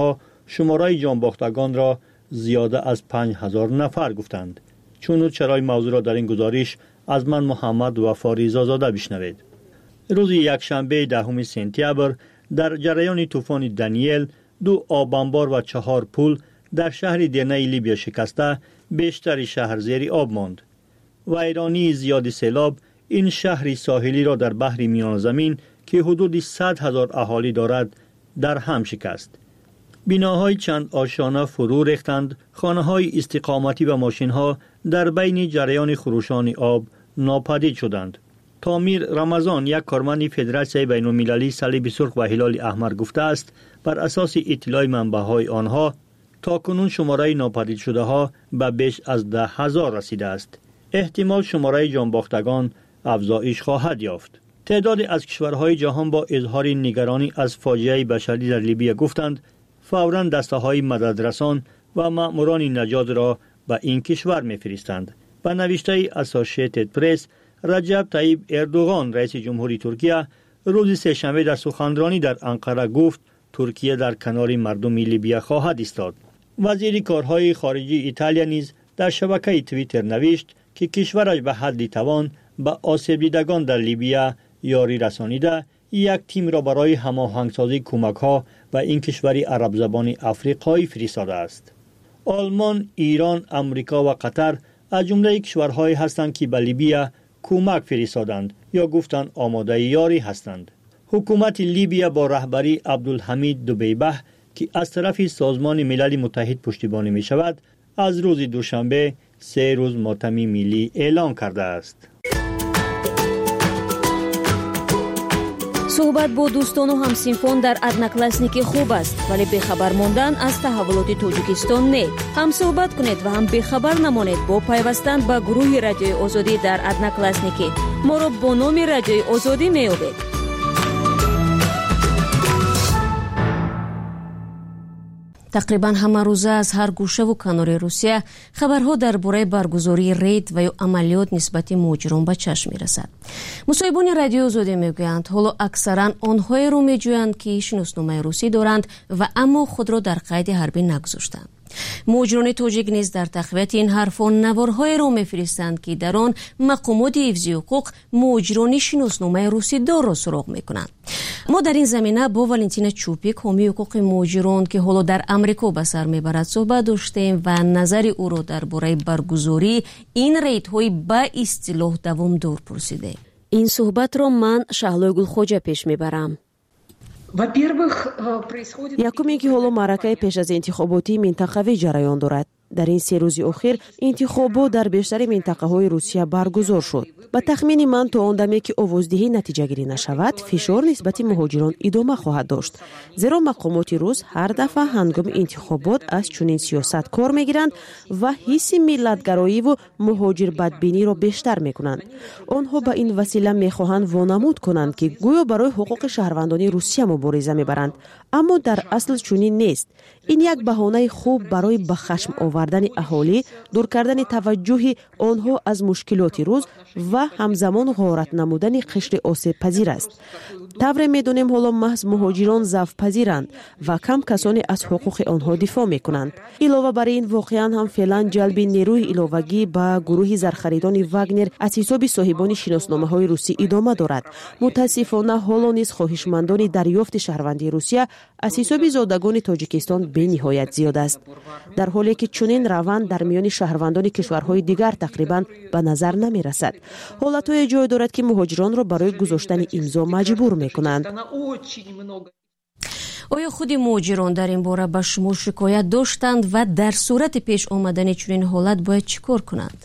شماره جانباختگان را زیاده از 5000 نفر گفتند. چون چرای موضوع را در این گزارش از من محمد وفاری زاده بشنوید. روز یکشنبه 10 سپتامبر در جریان طوفان دانیل 2 آبانبار و 4 پل در شهر درنه لیبیا شکسته بیشتر شهر زیر آب ماند. ویرانی زیاد سیلاب این شهر ساحلی را در بحر میان زمین که حدود 100,000 اهالی دارد در هم شکست. بناهای چند آشانه فرو ریختند، خانه‌های استقامتی و ماشین‌ها در بین جریان خروشان آب ناپدید شدند. تامیر رمضان، یک کارمند فدراسیون بین‌المللی صلیب سرخ و هلال احمر گفته است بر اساس اطلاع منبع‌های آنها تاکنون شماره ناپدید شده ها به بیش از 10,000 رسیده است. احتمال شماره جانباختگان افزایش خواهد یافت. تعدادی از کشورهای جهان با اظهار نگرانی از فاجعه بشری در لیبیا گفتند فوراً دسته‌های مددرسان و مأموران نجات را به این کشور می‌فرستند. به نوشته اسوسییتد پرس، رجب طیب اردوغان رئیس جمهوری ترکیه روز سه‌شنبه در سخنرانی در انقره گفت ترکیه در کنار مردم لیبیا خواهد ایستاد. وزیر کارهای خارجه ایتالیا نیز در شبکه توییتر نوشت که کشورش به حد توان به آسیب دیدگان در لیبیا یاری رسانیده یک تیم را برای هماهنگسازی کمک‌ها و این کشوری عرب زبان افریقایی فرستاده است. آلمان، ایران، امریکا و قطر از جمله کشورهایی هستند که به لیبیا کمک فرستادند یا گفتند آماده یاری هستند. حکومت لیبیا با رهبری عبدالحمید دبیبه که از طرف سازمان ملل متحد پشتیبانی می شود از روز دوشنبه 3 روز ماتم ملی اعلان کرده است. صحبت با دوستان و همسینفون در ادناکلاسنیکی خوب است، ولی بخبر موندن از تحولات توجیکستان نه. هم صحبت کنید و هم بخبر نمانید با پیوستن به گروه رادیوی آزادی در ادناکلاسنیکی. ما را با نام رادیوی آزادی می‌یابید. تقریبا همه روزه از هر گوشه و کنار روسیه خبرها درباره برگزاری رید و یا عملیات نسبت مهاجران به چشم می‌رسد. مصاحبان رادیو آزادی میگویند حالا اکثرا آنهایی رو میجویند که شناسنامه روسی دارند و اما خود را در قید حربی نگذاشتند. مهاجران تاجیک نیز در تقویت این حرفان نوارهای را میفرستند که در آن مقامات حفظی حقوق مهاجران شناسنامه روسی دار را سراغ میکنند. ما در این زمینه با والنتینا چوپیک حامی حقوق مهاجران که حالا در امریکا به سر میبرد صحبت داشتیم و نظر او را درباره برگزاری این ریدهای به اصطلاح دوامدار پرسیدیم. این صحبت را من شهلای گلخوجه پیش میبرم. یکمی که حالا معرکه پیش از انتخاباتی منطقوی جریان دارد. در این 3 روز اخیر انتخابات در بیشتر منطقه‌های روسیه برگزار شد. با تخمین من تا آن دمی که آوازدهی نتیجه گیری نشود، فشار نسبت مهاجران ادامه خواهد داشت. زیرا مقامات روس هر دفعه هنگام انتخابات از چنین سیاست کار میگیرند و حس ملت‌گرایی و مهاجر بدبینی را بیشتر میکنند. آنها به این وسیله میخواهند وانمود کنند که گویا برای حقوق شهروندان روسیه مبارزه میبرند، اما در اصل چنین نیست. این یک بهانه خوب برای به خشم آوردن اهالی، دور کردن توجه آنها از مشکلات روز و همزمان غارت نمودن قشر آسیب پذیر است. طور میدونیم حالا محض مهاجران ضعف پذیرند و کم کسانی از حقوق آنها دفاع میکنند. علاوه بر این واقعا هم فعلا جلب نیروی علاوگی به گروه زرخریدان واگنر از حساب صاحبان شناسنامه های روسی ادامه دارد. متاسفانه حالا نیز خواهشمندان دریافت شهروندی روسیه از حساب زادگان تاجیکستان به نهایت زیاد است، در حالی که چنین روند در میان شهروندان کشورهای دیگر تقریبا به نظر نمی رسد. حالتهای جای دارد که مهاجران را برای گذاشتن امضا مجبور می کنند. آیا خود مهاجران در این باره به شما شکایت داشتند و در صورت پیش آمدن چنین حالت باید چیکار کنند؟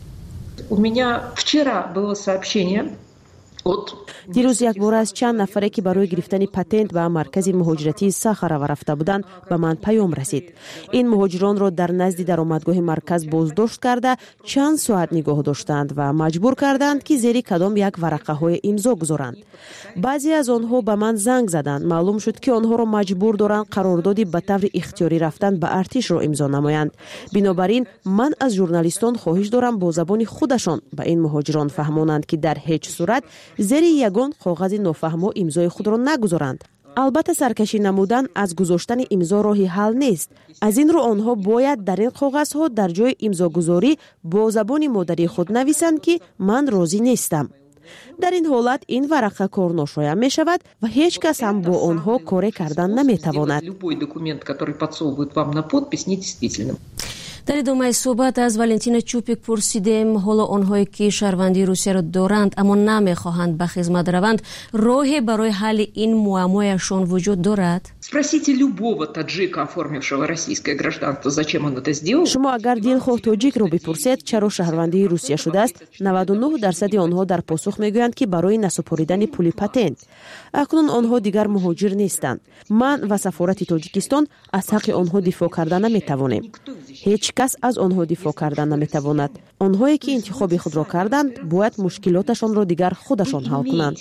دیروز یک بار از چند نفره که برای گرفتن پتنت به مرکز مهاجرتی ساخره رفته بودند به من پیام رسید. این مهاجران را در نزد درآمدگاه مرکز بازداشت کرده چند ساعت نگاه داشتند و مجبور کردند که زیر کدام یک ورقه های امضا گذارند. بعضی از آنها به من زنگ زدند. معلوم شد که آنها را مجبور دارند قراردادی به طور اختیاری رفتن به ارتش را امضا نمایند. بنابراین من از ژورنالیستان خواهش دارم با زبان خودشان به این مهاجران فهمانند که در هیچ صورت زیر یگان کاغذ نافهم و امضای خود را نگذارند. البته سرکشی نمودن از گذاشتن امضا راهی حل نیست. از این رو آنها باید در این کاغذها در جای امضاگذاری با زبان مادری خود نویسند که من راضی نیستم. در این حالت این ورقه کار ناشایع می شود و هیچ کس هم با آنها کاری کردن نمی تواند. در ادامه صحبت از والنتینا چوپیک پرسیدیم حالا آنهایی که شهروندی روسیه را دارند اما نمیخواهند به خدمت روند راهی برای حل این معمایشان وجود دارد؟ شما اگر دلخواه تاجیک را بپرسید چرا شهروندی روسیه شده است، 99% آنها در پاسخ میگویند که برای نسپاریدن پول پتنت. اکنون آنها دیگر مهاجر نیستند. من و سفارت تاجیکستان از حق آنها دفاع کردن نمیتوانیم. هیچ کس از آنها دفاع کردن نمیتواند. آنهایی که انتخاب خود را کردند باید مشکلاتشان را دیگر خودشان حل کنند.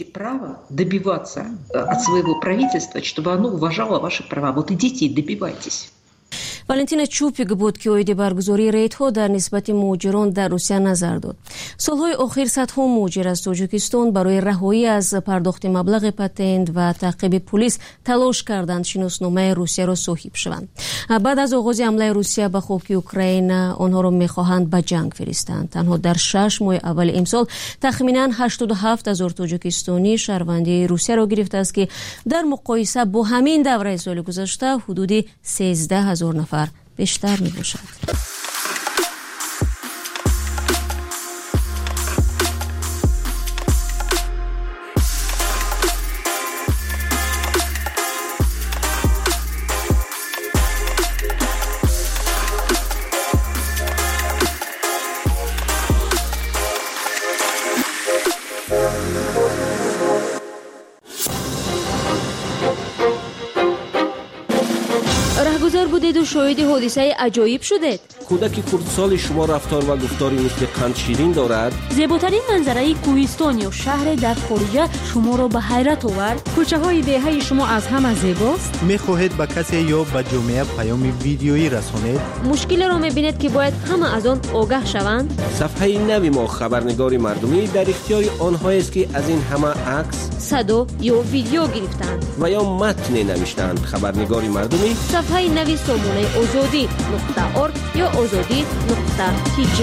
والنتینا چوپیک بود که اوید برگزاری ریدها در نسبت مهاجران در روسیه نظر داد. سالهای اخیر صدها مهاجر از تاجیکستان برای رهایی از پرداخت مبلغ پتنت و تعقیب پلیس تلاش کردند شناسنامه روسیه را صاحب شوند. بعد از آغاز حمله روسیه به خاک اوکراین آنها را می‌خواهند به جنگ فرستند. تنها در 6 ماه اول امسال تخمیناً 87,000 تاجیکستانی شهروندی روسیه را گرفته است که در مقایسه با همین دوره سال گذشته حدود 13,000 نفر بیشتر می باشد. رهگذر بودید و شاهد حادثه عجایب شدید. کودک خردسال شما رفتار و گفتاری مثل قند شیرین دارد. زیباترین منظره کوهستان یا شهر در خارج شما را به حیرت آورد. کوچه های دهه شما از همه زیباست. میخواهید به کسی یا به جامعه پیام ویدیویی رسانید. مشکل را میبینید که باید همه از آن آگاه شوند. صفحه نوی ما خبرنگار مردمی در اختیار آنهایی است که از این همه عکس، صدا یا ویدیو گرفتند و یا متن نوشتند. خبرنگار مردمی صفحه نوی سامانه azadi.org یا azadi.tg.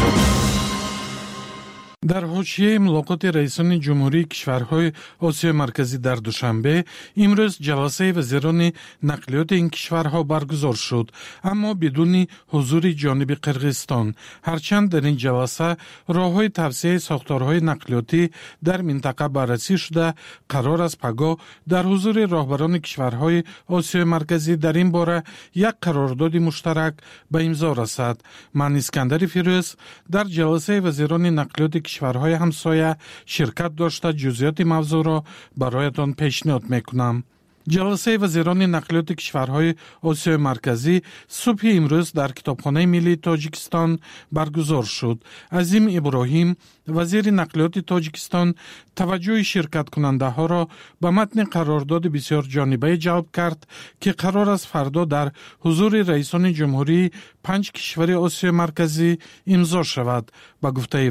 در حاشیه ملاقات رئیسان جمهوری کشورهای آسیای مرکزی در دوشنبه امروز جلسه وزیران نقلیات این کشورها برگزار شد، اما بدون حضور جانب قرقیزستان. هرچند در این جلسه راههای توسعه ساختارهای نقلیاتی در منطقه بررسی شده، قرار است پگاه در حضور راهبران کشورهای آسیای مرکزی در این باره یک قرارداد مشترک به امضا رسد. من اسکندر فیروز در جلسه وزیران نقلیات کشورهای همسایه شرکت داشته جزئیات موضوع را برایتان پیشنهاد میکنم. جلسه وزیران نقلیات کشورهای آسیای مرکزی صبح امروز در کتابخانه ملی تاجیکستان برگزار شد. عظیم ابراهیم وزیر نقلیات تاجیکستان توجه شرکت کننده ها را به متن قرارداد بسیار جانبه جلب کرد که قرار است فردا در حضور رئیسان جمهوری 5 کشور آسیای مرکزی امضا شود. با گفته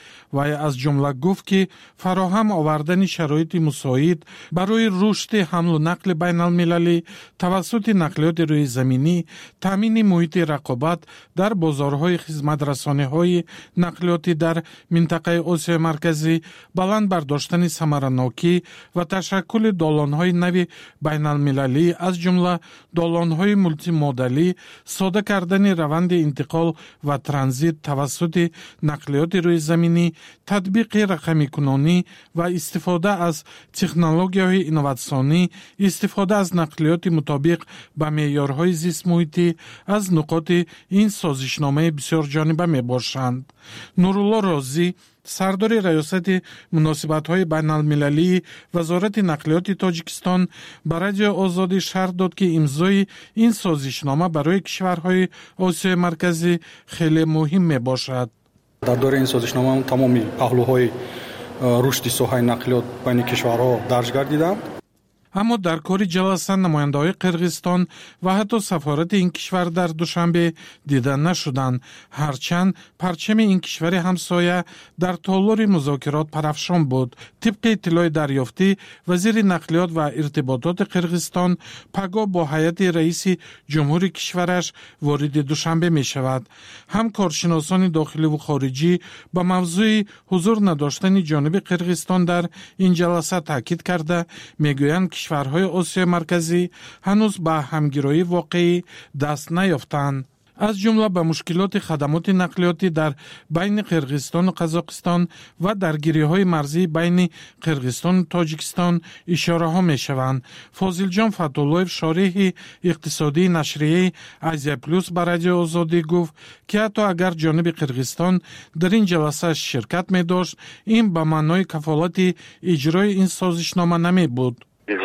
وی از جمله گفت که فراهم آوردن شرایط مساعد برای رشد حمل و نقل بین المللی توسط نقلیات روی زمینی، تامین محیط رقابت در بازارهای خدمت رسانی‌های نقلیاتی در منطقه آسیای مرکزی، بلند برداشتن ثمره‌ناکی و تشکل دالان‌های نوی بین المللی از جمله دالان‌های مولتی مدلی، ساده کردن روند انتقال و ترانزیت توسط نقلیات روی زمینی، تطبیق رقمی کنونی و استفاده از تکنولوژی‌های اینوواسیونی، استفاده از نقلیات مطابق به معیارهای زیست محیطی از نقاط این سازشنامه بسیار جانبه می باشند. نورالله رازی سردار ریاست مناسبت‌های بین المللی وزارت نقلیات تاجیکستان برای آزادی شرح داد که امضای این سازشنامه برای کشورهای آسیای مرکزی خیلی مهم می باشد. در دوره این سازشنامه تمامی پهلوهای رشد ساحه نقلیات بین کشورها درج گردیدند. اما در کار جلسه نماینده‌های قرغیزستان و حتی سفارت این کشور در دوشنبه دیده نشدند، هرچند پرچم این کشور همسایه در تالار مذاکرات پرافشان بود. طبق اطلاع دریافتی، وزیر نقلیات و ارتباطات قرغیزستان پگاه با هیئت رئیس جمهور کشورش وارد دوشنبه می شود. هم کارشناسان داخلی و خارجی با موضوع حضور نداشتن جانب قرغیزستان در این جلسه تاکید کرده میگویند کشورهای آسیای مرکزی هنوز به همگرایی واقعی دست نیافتند. از جمله به مشکلات خدمات نقلیاتی در بین قرغیزستان و قزاقستان و درگیری‌های مرزی بین قرغیزستان و تاجیکستان اشاره ها می شوند. فاضل جان فتولویف، شارح اقتصادی نشریه آزیا پلوس به رادیو آزادی گفت که حتی اگر جانب قرغیزستان در این جلسه شرکت می داشت، این به معنای کفالت اجرای این سازشنامه نمی بود.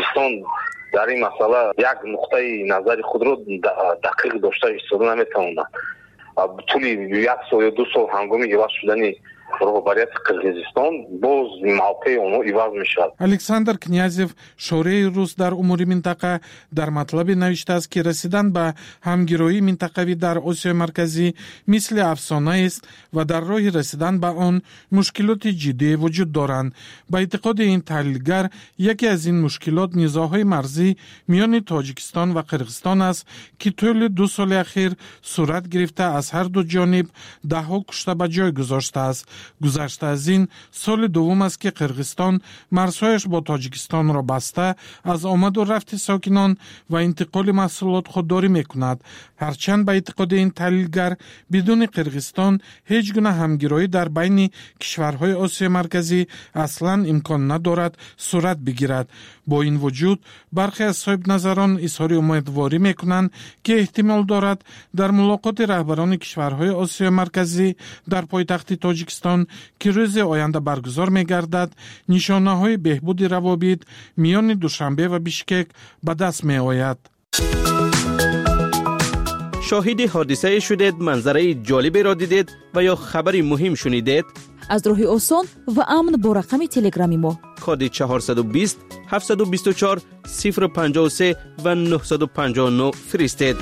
در این مسئله یک نقطه نظر خود رو دقیق داشته ایستاده نمیتواند. طول یک سال یا 2 سال هنگامی عوض شدن رهبریت قرغیزستان باز موقع اونو عوض می شود. الکساندر کنیازیف، شورای روس در امور منطقه، در مطلب نوشته است که رسیدن به همگرایی منطقوی در آسیای مرکزی مثل افسانه است و در راه رسیدن به آن مشکلات جدی وجود دارند. با اعتقاد این تحلیلگر، یکی از این مشکلات نزاع‌های مرزی میان تاجیکستان و قرغیزستان است که طول 2 سال اخیر صورت گرفته از هر دو جانب ده‌ها کشته به جای گذاشته است. گذشته از این سال دوم است که قرغیزستان مرزهایش با تاجیکستان را بسته از آمد و رفت ساکنان و انتقال محصولات خودداری میکند. هرچند به اعتقاد این تحلیلگر بدون قرغیزستان هیچ گونه همگرایی در بین کشورهای آسیای مرکزی اصلا امکان ندارد صورت بگیرد. با این وجود برخی از صاحب نظران اظهار امیدواری میکنند که احتمال دارد در ملاقات رهبران کشورهای آسیای مرکزی در پایتخت تاجیکستان که روز آینده برگزار می‌گردد، نشانه‌های بهبود روابط میان دوشنبه و بیشکک به دست می‌آید. شاهد حادثه شدید، منظره جالبی را دیدید و یا خبری مهم شنیدید؟ از راه آسان و امن با رقم تلگرامی ما کد 420 724 053 و 959 فرستید.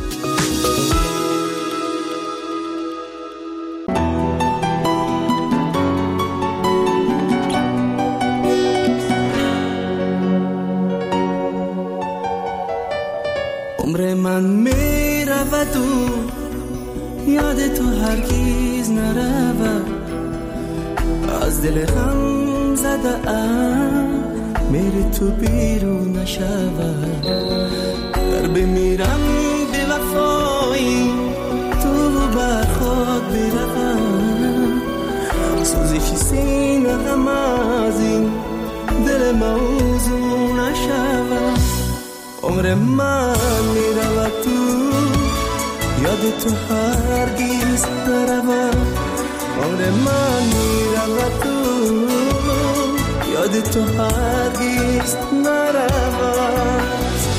عمر من می رود و یاد تو هرگیز نرود، از دل غم زده ام میری تو بیرون نشود. در بمیرم به وفایی تو بر خود بروم، سوزش سینه غم از این دل موضوع نشود. عمر من میرود تو یاد تو هرگیز نرود، عمر من میرود تو یاد تو هرگیز نرود.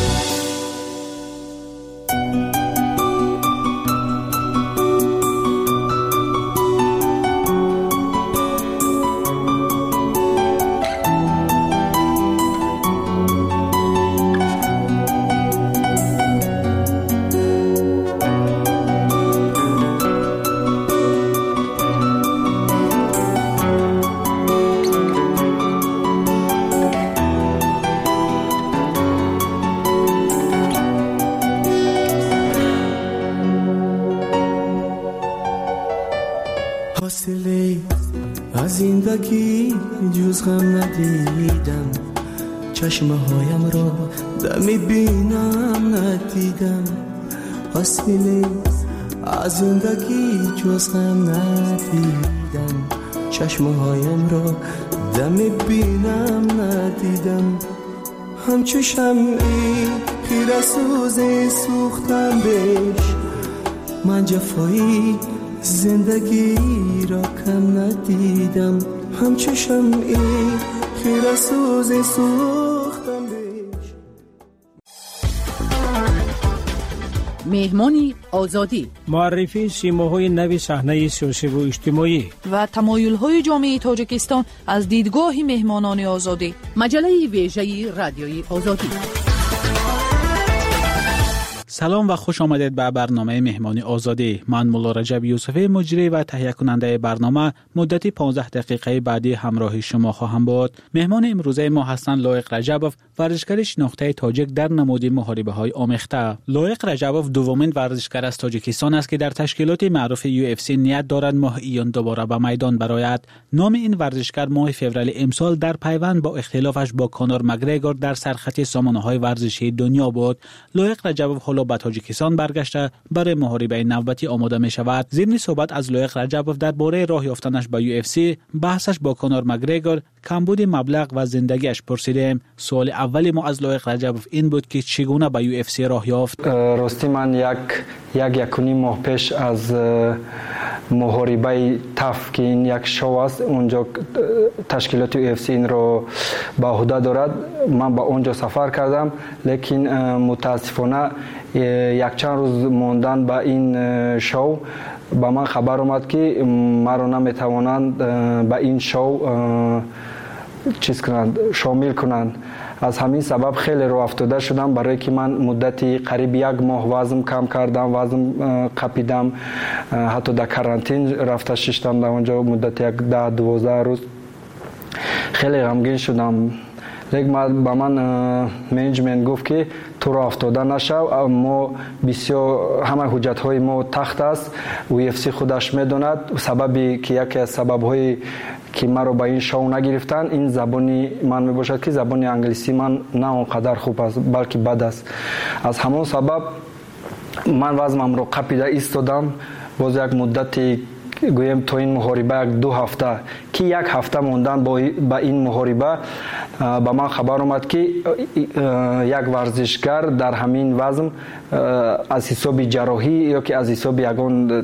از زندگی جز غم ندیدم، چشمه هایم را دمی بینم ندیدم. حاصله از زندگی جز غم ندیدم، چشمه هایم را دمی بینم ندیدم. همچو شمعی خیره سوزی سوختم بهش، من جفایی زندگی را کم ندیدم. همچو شمعی خیره سوزی سوختم بهش. مهمانی آزادی، معرفی سیماهای نوی صحنه سیاسی و اجتماعی و تمایل‌های جامعه تاجیکستان از دیدگاه مهمانان آزادی. مجله ویژه رادیوی آزادی. سلام و خوش آمدید به برنامه مهمانی آزادی. من مولا رجب یوسفی مجری و تهیه کننده برنامه مدتی 15 دقیقه بعدی همراه شما خواهم بود. مهمان امروزه ما هستند لایق رجبوف، ورزشکار شناخته تاجیک در نماد محاربه‌های آمیخته. لایق رجبوف دومین ورزشکار از تاجیکستان است که در تشکیلات معروف UFC نیت دارد ماه ایون دوباره به میدان برآید. نام این ورزشکار ماه فوریه امسال در پیوند با اختلافش با کانور مگریگور در سرخط سامانه‌های ورزشی دنیا بود. لایق رجبوف حالا به تاجیکستان برگشته برای محاربه نوبتی آماده می شود. ضمن صحبت از لایق رجبوف درباره راه یافتنش به UFC، بحثش با کانور مگریگور، کمبود مبلغ و زندگیش پرسیدیم. سوال اولی ما از لایق رجبوف این بود که چگونه به UFC راه یافت. راستی من یک ماه پیش از محاربه تف که این یک شو است، اونجا تشکیلات UFC این رو به عهده دارد، من به اونجا سفر کردم، لیکن متاسفانه یک چند روز موندن به این شو به من خبر اومد که مرا نمیتوانند به این شو شامل کنند. از همین سبب خیلی رو افتاده شدم، برای که من مدتی قریب یک ماه وزن کم کردم، وزن قپیدم، حتی در کرانتین رفته شدم در اونجا مدت 10-12 روز. خیلی غمگین شدم، لیکن با من منیجمنت گفت که تو را افتاده نشو، ما بسیار همه حجت های ما تخت است، UFC خودش میدوند. سببی که یکی از سبب های که ما رو با این شو نگرفتن این زبانی من می باشد که زبانی انگلیسی من نه اونقدر خوب است بلکه بد است. از همون سبب من وزنم رو قپیده ایستادم. باز یک مدتی گویم تا این محاربه 2 هفته که 1 هفته موندن با این محاربه با من خبر اومد که یک ورزشکار در همین وزن از حساب جراحی یا که از حساب یگان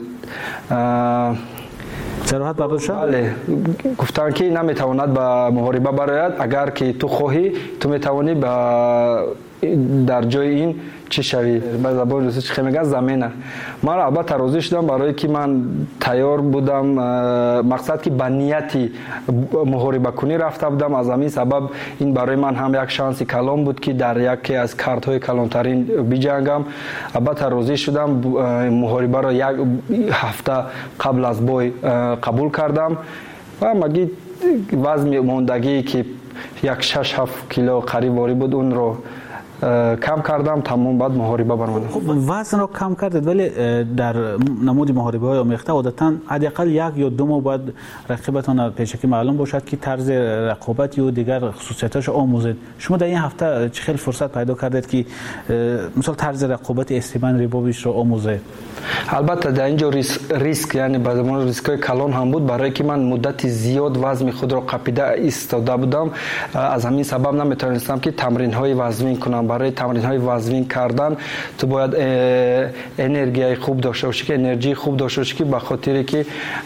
جراحت برداشت شد. بله، گفتن که نمیتواند به محاربه برآید، اگر که تو خواهی تو میتوانی در جای این چی شوی. به زبان روسی چی میگن زمینه. من البته راضی شدم، برای که من تیار بودم، مقصد که به نیتی محاربه کنی رفته بودم. از همین سبب این برای من هم یک شانس کلان بود که در یکی از کارت‌های کلانترین بجنگم. البته راضی شدم، محاربه را 1 هفته قبل از بای قبول کردم و مگی وزن موندگی که 6-7 کیلو قریب واری بود اون رو کم کردم. تمام بعد محاربه برآمدم. وزن رو کم کردید، ولی در نمود محاربه های آمیخته عادتاً حداقل 1 یا 2 ماه بعد رقیبتان پیشکی معلوم باشد که طرز رقابت یا دیگر خصوصیتاش آموزید. شما در این هفته چه خیلی فرصت پیدا کردید که مثلا طرز رقابت استیون ریبوویچ رو آموزید؟ البته در اینجا ریسک یعنی به زمان ریسکای کلان هم بود، برای که من مدت زیاد وزن خود را قپیده ایستاده بودم. از همین سبب نمیتونستم که تمرین های وزنی کنم. برای تمرین های وزنی کردن تو باید انرژی خوب داشته باشی، که انرژی خوب داشته باشی که به خاطر که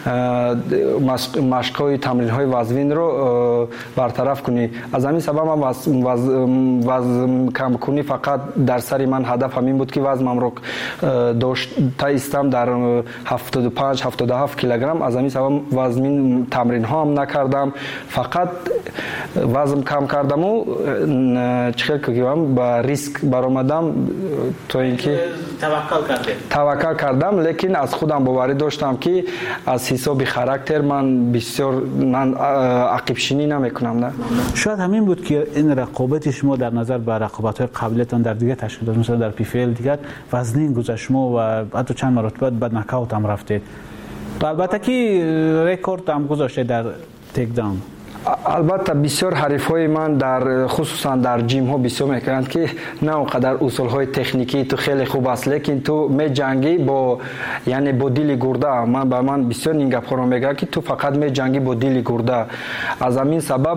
مشق های تمرین های وزنی رو برطرف کنی. از همین سبب من وزن کم کنی فقط در سر من هدف همین بود که وزنم رو تا ایستم در 75-77 کیلوگرم. از همین سبب وزن تمرین ها هم نکردم، فقط وزن کم کردم و چخیل کردم با ریسک برآمدم تا اینکه توکل کردم. لیکن از خودم باوری داشتم که از حساب خاراکتر من بسیار عقب شینی نمیکنم. نه شاید همین بود که این رقابت شما در نظر به رقابت‌های قبلیتان در دیگه تشکیلات مثلا در PFL دیگر وزنین گذشت شما و حتی چند مرتبه بعد نکاوت هم رفتید. البته که رکورد هم گذاشته در تیک داون. البته بسیار حریفای من در خصوصا در جیم ها بسیار میکنند که نه اونقدر اصول های تکنیکی تو خیلی خوب است، لیکن تو می جنگی با یعنی با دیل گرده. من بسیار این گپ ها میگم که تو فقط می جنگی با دیل گرده. از همین سبب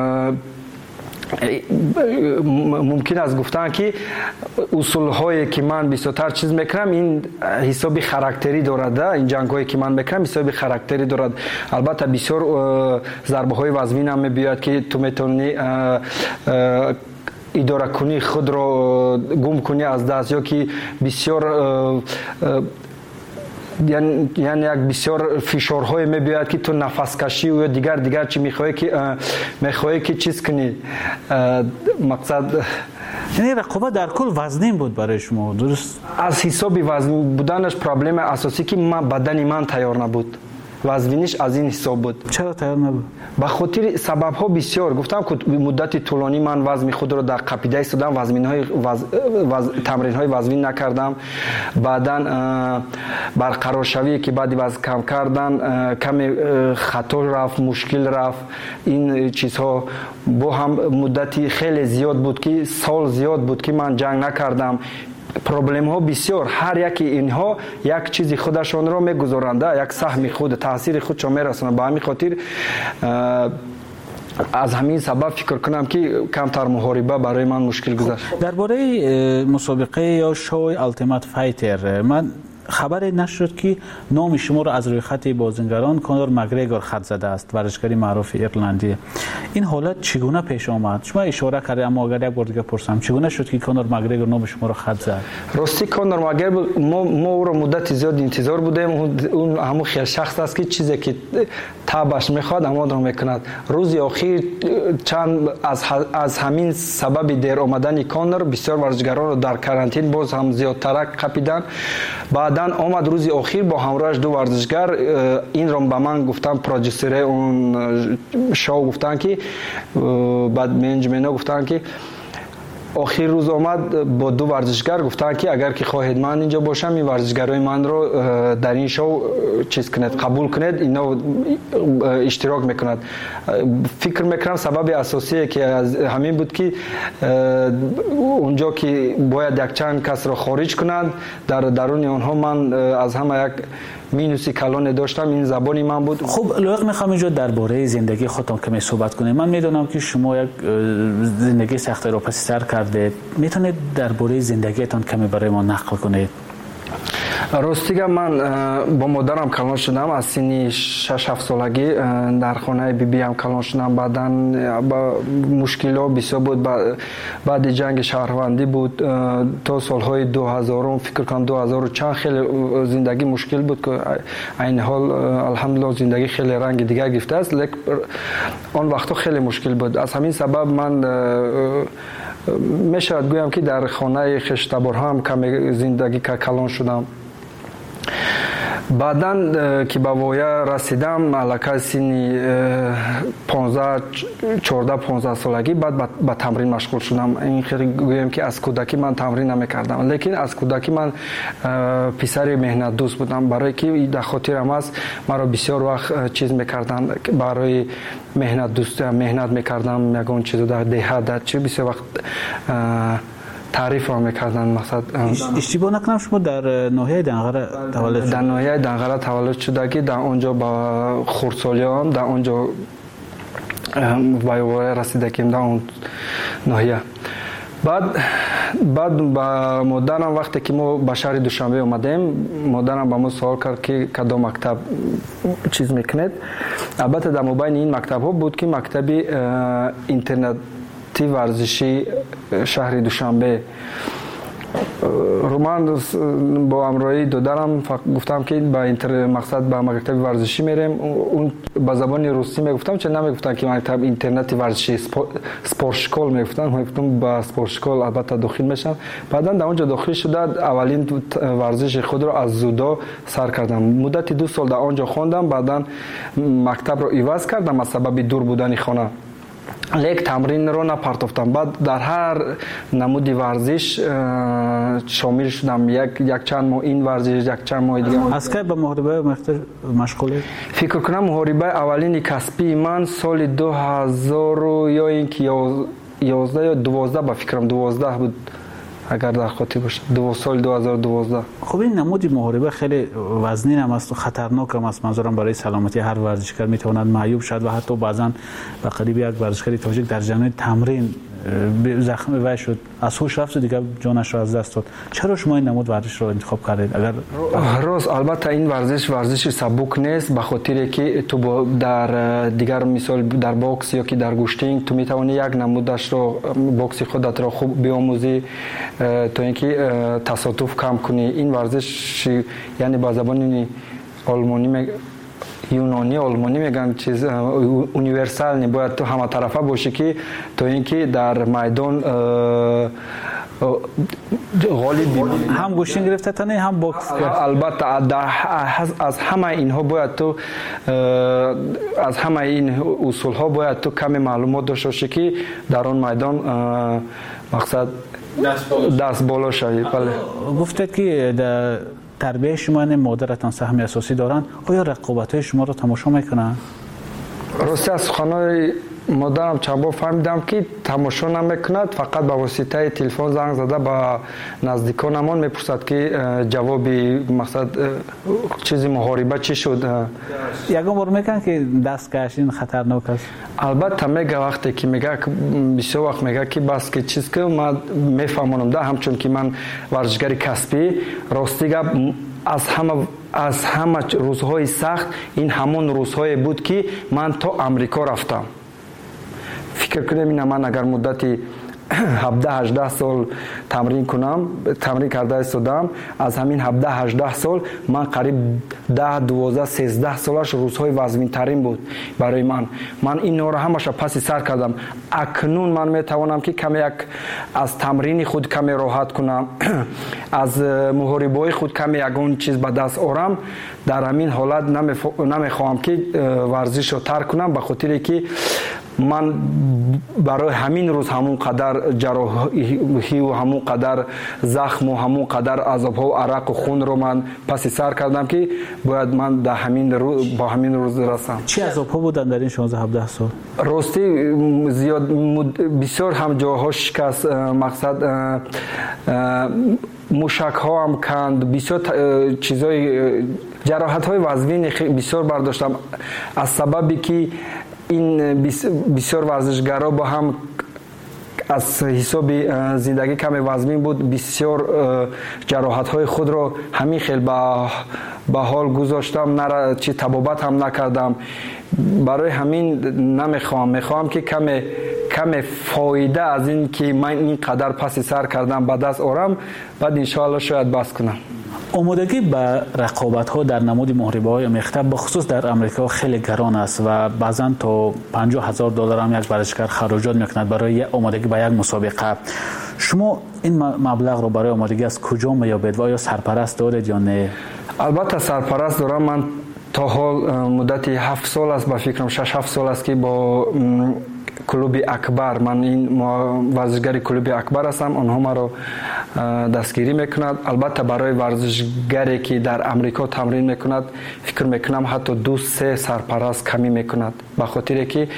ممکن است گفتن که اصول هایی که من بسیارتر چیز میکنم این حسابی خاراکتری دارد. این جنگ هایی که من میکنم حسابی خاراکتری دارد. البته بسیار ضربه های وزنی هم میبیاد که تو میتونی اداره کنی، خود رو گم کنی از دست، یا که بسیار یعنی یک بسیار فشارهای میبیاد که تو نفس کشی و دیگر چی میخوای که چیز کنی. مقصد یعنی رقابت در کل وزنین بود برای شما، درست؟ از حساب وزن بودنش پرابلم اساسی که بدن من تیار نبود. وزنش از این حساب بود. چرا تیار نبود؟ به خاطر سبب ها بسیار. گفتم که مدت طولانی من وزن خود را در قپیده ایستادم، تمرین های وزنی نکردم. بعداً برقرار شوی که بعدی وزن کم کردن کمی خطا رفت، مشکل رفت. این چیزها با هم مدتی خیلی زیاد بود که سال زیاد بود که من جنگ نکردم. پروبلم ها بسیار، هر یکی اینها یک چیزی خودشان را میگذارند، یک سهم خود تاثیر خودشان میرسونند. به همین خاطر از همین سبب فکر کنم که کمتر محاربه برای من مشکل گذشت. درباره مسابقه یا شوی التیمت فایتر من خبری نشد که نام شما را از روی خط بازیگران کانور مگریگور خط زده است، ورزشکاری معروف ایرلندی. این حالت چگونه پیش آمد؟ شما اشاره کردید اما اگر یک بار دیگه پرسم چگونه شد که کانور مگریگور نام شما را خط زد؟ راستی کانور مگریگور ما او را مدت زیاد انتظار بودیم. اون همون خیلی شخص است که چیزی که تابش میخواد اما را میکند. روز اخیر چند از همین سبب دیر آمدن کانور بسیار ورزشکاران را در کرانتین باز هم زیادتر قپیدن. بعداً آمد روز اخیر با همراهش دو ورزشگر این را به من گفتن، پروژیسر اون شو گفتن که بعد منیجمنت گفتن که آخر روز آمد با دو ورزشگر گفتن که اگر که خواهید من اینجا باشم این ورزشگرای من رو در این شو چیز کنید، قبول کنید، اینا اشتراک میکنند. فکر میکنم سبب اساسی که از همین بود که اونجا که باید یک چند کس را خارج کنند، در درون آنها من از همه یک مینوسی کلان داشتم. این زبانی من بود. خب لایق میخوام اینجا درباره زندگی خودتان کمی صحبت کنیم. من میدونم که شما یک زندگی سخت را پس سر کرده، میتونید درباره زندگیتان کمی برای ما نقل کنید؟ راستیگه من با مادرم کلان شدم از سن 6-7 سالگی در خانه بیبی هم کلان شدم. بعداً مشکلات بسیار بود. بعد جنگ شهروندی بود تا سالهای 2000 فکر کنم 2000 چند خیلی زندگی مشکل بود که این حال الحمدلله زندگی خیلی رنگ دیگه گرفته است، لیکن آن وقتا خیلی مشکل بود. از همین سبب من میشود گویم که در خانه خشتبار هم کمی زندگی کلان شدم. بعداً که به وایه رسیدم علاقه سنی 14-15 سالگی بعد به تمرین مشغول شدم. این خیلی گویم که از کودکی من تمرین نمیکردم، لیکن از کودکی من پسر مهنت دوست بودم، برای که در خاطرم است مرا بسیار وقت چیز میکردن برای مهنت دوست مهنت میکردم. یگان چیز در دهه در چه بسیار وقت تعریف را میکردن. مقصد اشتباه نکنم شما در ناحیه دنغره تولد شد؟ در ناحیه دنغره تولد شده که در اونجا با خردسالیان در اونجا وای رسیدگیم در اون ناحیه. بعد با مادرم وقتی که ما به شهر دوشنبه اومدیم، مادرم با ما سوال کرد که کدام مکتب چیز میکنید. البته در مابین این مکتب ها بود که مکتب اینترنت ورزشی شهر دوشنبه رو من با همراهی دادرم گفتم که با مقصد به مکتب ورزشی میریم. اون با زبان روسی میگفتم، چه نمیگفتن که مکتب اینترنت ورزشی سپورتشکول میگفتن. من گفتم با سپورتشکول البته داخل میشم. بعدا در اونجا داخل شده اولین ورزش خود رو از زودو سر کردم. مدت 2 سال در اونجا خواندم. بعدا مکتب رو عوض کردم از سبب دور بودن خانه، لیک تمرین رو نپرتافتم. بعد در هر نمودی ورزش شامل شدم. یک چند ماه این ورزش، یک چند ماه دیگه. از که به محاربه مشغولی؟ فکر کنم محاربه اولین کسبی من سال 2000 یا اینکه 11 یا 12 با فکرم 12 بود اگر در خاطر باشه. سال 2012. خب این نمودی محاربه خیلی وزنین هم است و خطرناک هم است. منظورم برای سلامتی هر ورزشکار میتواند معیوب شد و حتی بعضا به قریب یک ورزشکاری تاجیک در جریان تمرین زخمی وی شد، از هوش رفت و دیگه جانش را از دست داد. چرا شما این نمود ورزش رو انتخاب کردید؟ اگر راست البته این ورزش سبک نیست، به خاطر که تو در دیگر مثال در باکس یا که در گوشتینگ تو میتوانی یک نمودش رو باکس خودت را خوب بیاموزی تا اینکه تصادف کم کنی. این ورزش یعنی با زبان آلمانی юнони олмонӣ мегӯям чиз универсал бояд то ҳаматарафа бошӣ ки то ин ки дар майдон غالب هم گوشین گرفته تا نه هم باکس البته از همه اینها باید تو از همه این اصول ها باید تو کمی معلومات داشته باشی که در اون میدان مقصد دست بالا شوی. بله گفتید که در تربیت شما مادرتان سهم اساسی دارن، آیا رقابت های شما رو تماشا میکنن؟ راستی از سخنان مادرم چند بار فهمیدم که تماشا نمیکند، فقط با واسطه تلفن زنگ زده با نزدیکانمان میپرسد که جواب مقصد چیزی محاربه چی شد. یکم بار میگن که دست کشین خطرناک است. البته میگه وقتی که میگه بسیار وقت میگه که بس که چیز که من میفهمونم ده، همچون که من ورزشگر کسبی راستی گپ از همه روزهای سخت این همون روزهای بود که من تا امریکا رفتم. فکر کنم این من اگر مدتی 17-18 سال تمرین کرده استادم، از همین 17-18 سال من قریب 10-12-13 سالش روزهای وزمین ترین بود برای من این رو همش پس سر کردم. اکنون من میتوانم که کمی از تمرین خود کمی راحت کنم، از محاربه خود کمی یگون چیز به دست آورم. در همین حالت نمیخواهم که ورزش رو ترک کنم، به خاطر که من برای همین روز همون قدر جراحی و همون قدر زخم و همون قدر عذاب ها و عرق و خون رو من پس سر کردم که باید من در همین روز با همین روز رسم. چی عذاب ها بودن در این 16-17 سال؟ راستی زیاد بسیار هم جاها شکست، مقصد موشک ها هم کند، بسیار چیزای جراحت های وزمین بسیار برداشتم از سببی که این بسیار ورزشگرا با هم از حساب زندگی کم وزمین بود، بسیار جراحت های خود را همین خیلی به حال گذاشتم، چی تبابت هم نکردم. برای همین میخوام که کم فایده از این که من این قدر پس سر کردم به دست آورم، بعد انشاءالله شاید بس کنم. آمادگی به رقابت ها در نمود محاربه های مختلف بخصوص در امریکا خیلی گران است و بعضا تا $50,000 هم یک ورزشکار خراجات میکند برای آمادگی به یک مسابقه. شما این مبلغ رو برای آمادگی از کجا میابید و آیا سرپرست دارید یا نه؟ البته سرپرست دارم. من تا حال مدتی 7 سال است، با فکرم 6-7 سال است که با کلوب اکبر، من این ورزشگر کلوب اکبر هستم، آنها ما رو دستگیری میکند. البته برای ورزشگری که در امریکا تمرین میکند فکر میکنم حتی 2-3 سرپرست کمی میکند، به خاطر که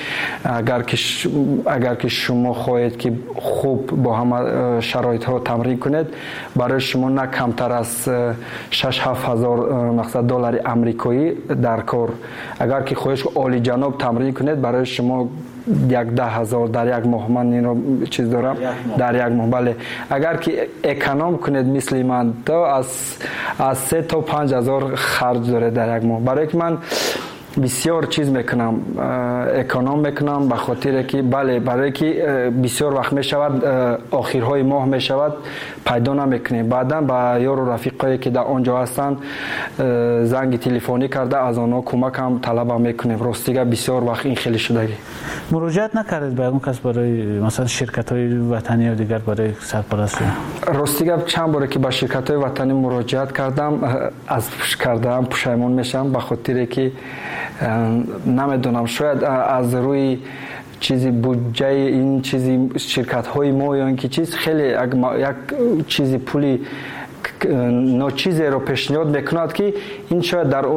اگر که شما خواهید که خوب با همه شرایط ها تمرین کنید، برای شما نه کمتر از 6-7 هزار مقصد دلار امریکایی در کار. اگر که خواهید عالی جناب تمرین کنید، برای شما 10,000 در یک ماه، من این رو چیز دارم در یک ماه. بله اگر که اکانوم کنید مثل من، تو از 3 تا 5,000 خرج داره در یک ماه. برای که من بسیار چیز میکنم، اکانوم میکنم، به خاطر که بله برای که بسیار وقت میشود آخرهای ماه میشود پیدا نمیکنیم. بعدا با یار و رفیقایی که در آنجا هستن زنگ تلفنی کرده از آنها کمک هم طلب میکنیم. راستیگه بسیار وقت این خیلی شدگی. مراجعت نکردید به اون کس برای مثلا شرکت های وطنی و دیگر برای سرپرستی؟ راستیگه چند باره که با شرکت های وطنی مراجعت کردم پشیمون میشم، به خاطر که نمیدونم شاید از روی چیزی بودجه این چیزی شرکت های ما یا اینکه چیز خیلی یک چیزی پولی ناچیزی رو پیشنهاد میکند که این شاید در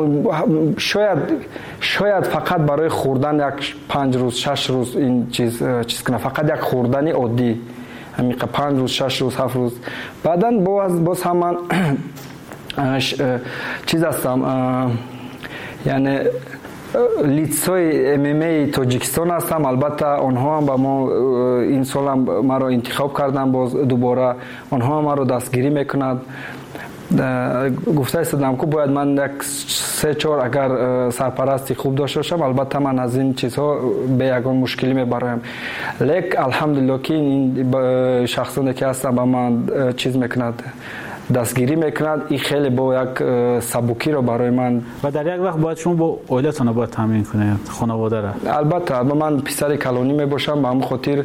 شاید فقط برای خوردن یک 5 روز 6 روز این چیز کنه، فقط یک خوردن عادی همین 5 روز 6 روز 7 روز. بعدن باز هم من چیز هستم، یعنی لیتسای MMA تاجیکستان هستم. البته آنها هم با ما این سال هم ما رو انتخاب کردن، باز دوباره آنها هم ما رو دستگیری میکند. گفته استادم که باید من یک 3-4 اگر سرپرستی خوب داشته باشم، البته من از این چیزها به یگان مشکلی میبرایم. لیک الحمدلله که این شخصانی که هستن با من چیز میکند، دستگیری میکنند. این خیلی با یک سبکی رو برای من و در یک وقت باید شما با عائلتون باید تامین کنید خانواده را. البته من پسر کلانی میباشم، به همون خاطر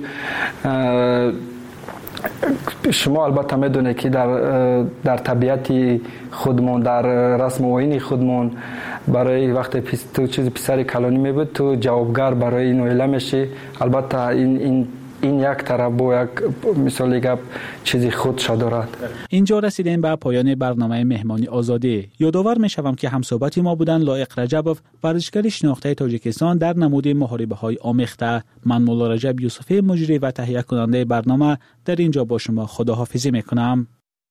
شما البته میدونید که در طبیعت خودمون، در رسم و آیین خودمون، برای وقتی تو چیز پسر کلانی میبود تو جوابگر برای این عائله میشی. البته این یک طرف با یک مثال گپ چیزی خودش دارد. اینجا رسیدیم به پایان برنامه مهمانی آزادی. یادآور میشوم که همصحبت ما بودن لایق رجبوف، ورزشکار شناخته تاجیکستان در نمود محاربه‌های آمیخته. من مولا رجب یوسفی، مجری و تهیه کننده برنامه، در اینجا با شما خداحافظی میکنم.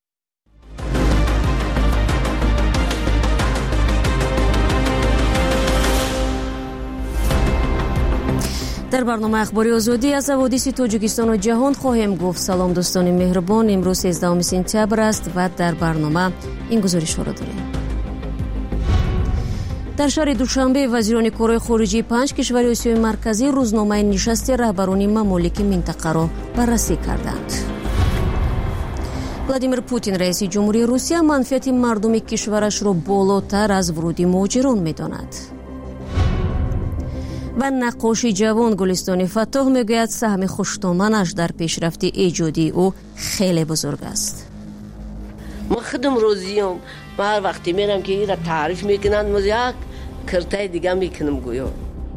در برنامه اخباری آزادی از حوادث تاجیکستان و جهان خواهیم گفت. سلام دوستان مهربان، امروز 13 سپتامبر است و در برنامه این گزارش ها را داریم. در شهر دوشنبه وزیران کارهای خارجی 5 کشور آسیای مرکزی روزنامه نشست رهبران ممالک منطقه را بررسی کردند. ولادیمیر پوتین رئیس جمهوری روسیه منفعت مردم کشورش را بالاتر از ورود مهاجران می‌داند. و نقاش جوان گلستان فتاح میگوید سهم خوشتومنش در پیشرفت ایجادی او خیلی بزرگ است. من خودم روزیم هر وقتی میرم که این را تعریف میکنند من یک کرتای دیگه میکنم گویا.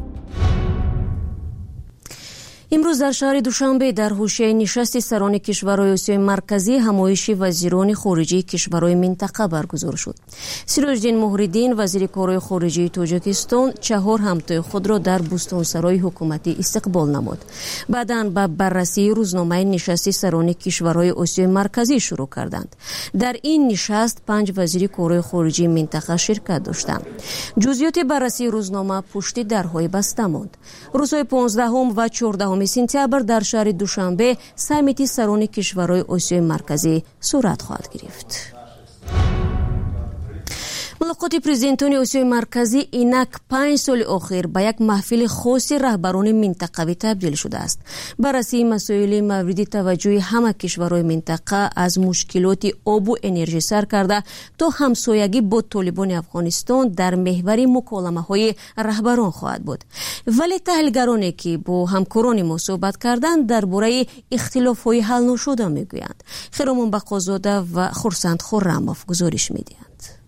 امروز در شهر دوشنبه در حوزه نشست سران کشورهای آسیای مرکزی همایش وزیران خارجه کشورهای منطقه برگزار شد. سیروجدین مهریدین وزیر کارهای خارجه تاجیکستان 4 همتای خود را در بستانسرای حکومتی استقبال نمود. بعداً به بررسی روزنامه نشست سران کشورهای آسیای مرکزی شروع کردند. در این نشست 5 وزیر کارهای خارجه منطقه شرکت داشتند. جزئیات بررسی روزنامه پشت درهای بسته ماند. روزهای 15 و 14 سپتامبر در شهر دوشنبه سمیت سران کشورهای آسیای مرکزی صورت خواهد گرفت. ملاقات پرزیدنتان آسیای مرکزی اینک 5 سال اخیر به یک محفل خاص رهبران منطقوی تبدیل شده است. بررسی مسائل مورد توجه همه کشورهای منطقه از مشکلات آب و انرژی سر کرده تا همسایگی با طالبان افغانستان در محور مکالمه‌های رهبران خواهد بود. ولی تحلیلگرانی که با همکاران ما صحبت کردند درباره اختلاف‌های حل نشده میگویند. خیرمان بقازاده و خورسند خرماف گزارش میدهند.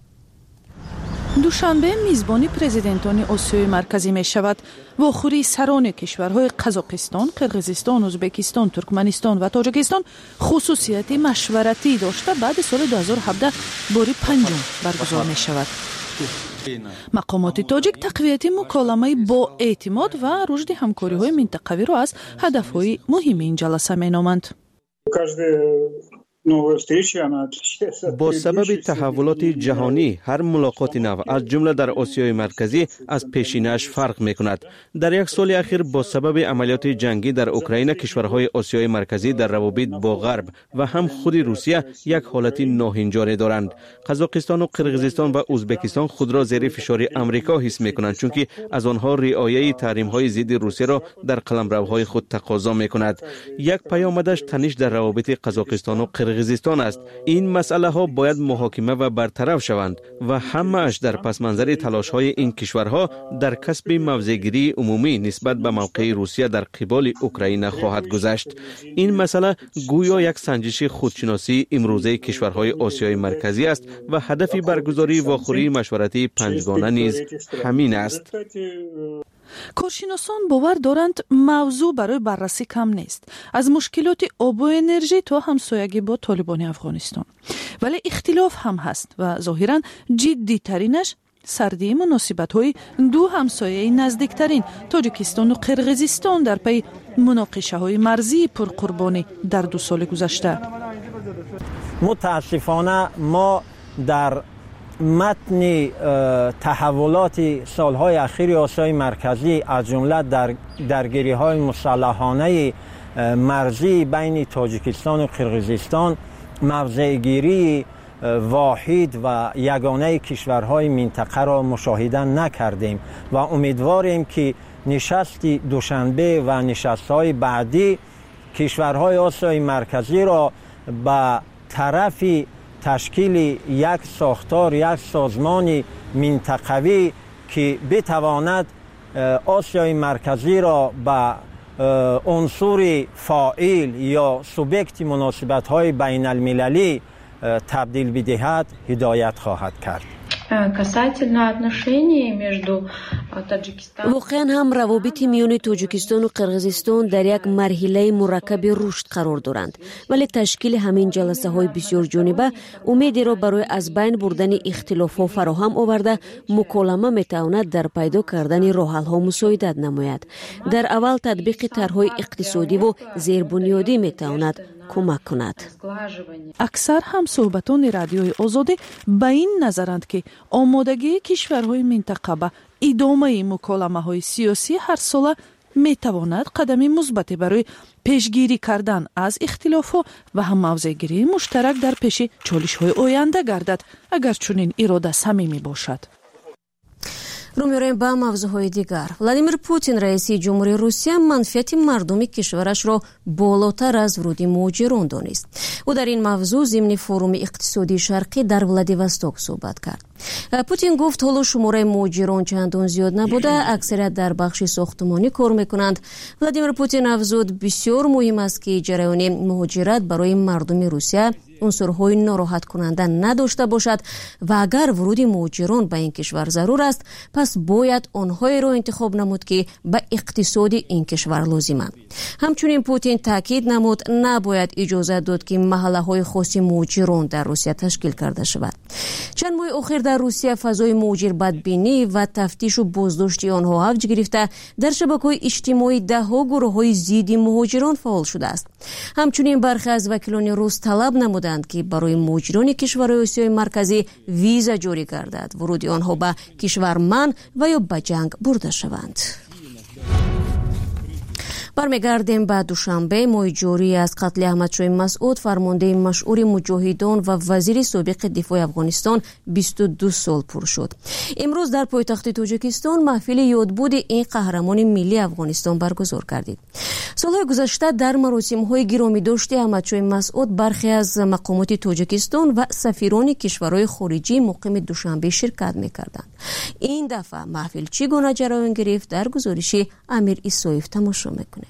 دوشنبه میزبانی پرزیدنتان آسیای مرکزی می شود. واخوری سران کشورهای قزاقستان، قرقیزستان، ازبکستان، ترکمنستان و تاجیکستان خصوصیت مشورتی داشته بعد سال 2017 باری 5 برگزار می شود. مقامات تاجیک تقویت مکالمه با اعتماد و رشد همکاری‌های منطقوی را از هدف‌های مهم این جلسه می‌نامند. با سبب تحولات جهانی هر ملاقات نو از جمله در آسیای مرکزی از پیشینه‌اش فرق می‌کند. در یک سال اخیر با سبب عملیات جنگی در اوکراین کشورهای آسیای مرکزی در روابط با غرب و هم خود روسیه یک حالت ناهنجاری دارند. قزاقستان و قرقیزستان و ازبکستان خود را زیر فشار آمریکا حس می‌کنند چون که از آنها رعایت تحریم‌های ضد روسیه را در قلمروهای خود تقاضا می‌کند. یک پیامدش تنش در روابط قزاقستان و قرقیزستان است. این مسئله ها باید محاکمه و برطرف شوند و همه‌اش در پس منظر تلاش های این کشورها در کسب موضع‌گیری عمومی نسبت به موقع روسیه در قبال اوکراین خواهد گذشت. این مسئله گویا یک سنجش خودشناسی امروزه کشورهای آسیای مرکزی است و هدف برگزاری واخوری مشورتی پنجگانه نیز همین است. کارشناسان باور دارند موضوع برای بررسی کم نیست، از مشکلات آب و انرژی تا همسایگی با طالبان افغانستان. ولی اختلاف هم هست و ظاهراً جدی ترینش سردی مناسبت های دو همسایه نزدیکترین تاجیکستان و قرقیزستان در پی مناقشه های مرزی پرقربانی در 2 سال گذشته. متاسفانه ما در متن تحولات سالهای اخیر آسیای مرکزی از جمله در درگیری‌های مسلحانه مرزی بین تاجیکستان و قرقیزستان موضع‌گیری واحد و یگانه کشورهای منطقه را مشاهده نکردیم و امیدواریم که نشست دوشنبه و نشست‌های بعدی کشورهای آسیای مرکزی را به طرف تشکیل یک ساختار، یک سازمان منطقوی که بتواند آسیای مرکزی را به عنصر فاعل یا سوبیکت مناسبت‌های بین المللی تبدیل بدهد هدایت خواهد کرد. واقعا هم روابط میان تاجیکستان و قرقیزستان در یک مرحله مرکب رشد قرار دارند، ولی تشکیل همین جلسه های بسیار جانبه امیدی را برای از بین بردن اختلافات فراهم آورده مکالمه میتواند در پیدا کردن راه حل ها مساعدت نماید. در اول تطبیق طرحهای اقتصادی و زیربنیادی میتواند کمک کند. اکثر هم صحبتان رادیوی آزادی به این نظرند که آمادگی کشورهای منطقه به ادامه مکالمه های سیاسی هر ساله می تواند قدمی مثبتی برای پیشگیری کردن از اختلافات و هم موضع‌گیری مشترک در پیش چالش های آینده گردد اگر چنین اراده صمیمی باشد. رو می‌رویم به موضوعهای دیگر. ولادیمیر پوتین رئیس جمهوری روسیه منفعت مردم کشورش را بالاتر از ورود مهاجران دانست. او در این موضوع ضمن فروم اقتصادی شرقی در ولادیوستوک صحبت کرد. پوتین گفت حالا شماره مهاجران چندان زیاد نبوده، اکثریت در بخش ساختمانی کار میکنند. ولادیمیر پوتین افزود بسیار مهم است که جریان مهاجرت برای مردم روسیه عنصرهای ناراحت کننده نداشته باشد و اگر ورود مهاجران به این کشور ضرور است پس باید آنهایی را انتخاب نمود که به اقتصاد این کشور لازمند. همچنین پوتین تاکید نمود نباید اجازه داد که محله های خاص مهاجران در روسیه تشکیل کرده شود. چند ماه اخیر در روسیه فضای مهاجر بدبینی و تفتیش و بازداشت آنها اوج گرفته در شبکه‌های اجتماعی ده‌ها گروه‌های ضد مهاجران فعال شده است. همچنین برخی از وکیلان روس طلب نمودند که برای مهاجران کشورهای آسیای مرکزی ویزا جاری گردد، ورود آنها به کشور منع و یا به جنگ برده شوند. برمیگردیم به دوشنبه. ماه جاری از قتل احمدشاه مسعود، فرمانده مشهور مجاهدان و وزیر سابق دفاع افغانستان 22 سال پر شد. امروز در پایتخت تاجیکستان محفل یادبود این قهرمان ملی افغانستان برگزار گردید. سالهای گذشته در مراسم‌های گرامی داشته احمدشاه مسعود برخی از مقامات تاجیکستان و سفیران کشورهای خارجی مقیم دوشنبه شرکت می‌کردند. این دفعه محفل چگونه جریان گرفت در گزارش امیر اسایف تماشا می‌کنیم.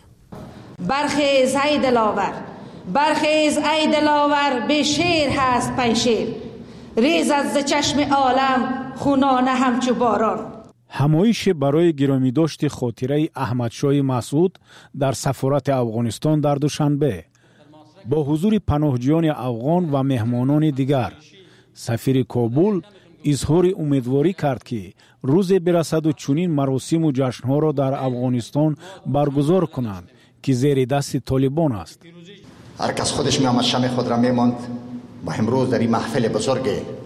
برخیز ای دلاور، برخیز ای دلاور، به شیر هست پنشیر، ریز از چشم عالم خونانه همچو باران. همایش برای گرامی داشت خاطره احمدشاه مسعود در سفارت افغانستان در دوشنبه با حضور پناهجویان افغان و مهمانان دیگر، سفیر کابل اظهار امیدواری کرد که روز برسد و چنین مراسم و جشن‌ها را در افغانستان برگزار کنند که زیر دست طالبان است. هر کس خودش می‌آمد شمع خود را می‌ماند و امروز در این محفل بزرگ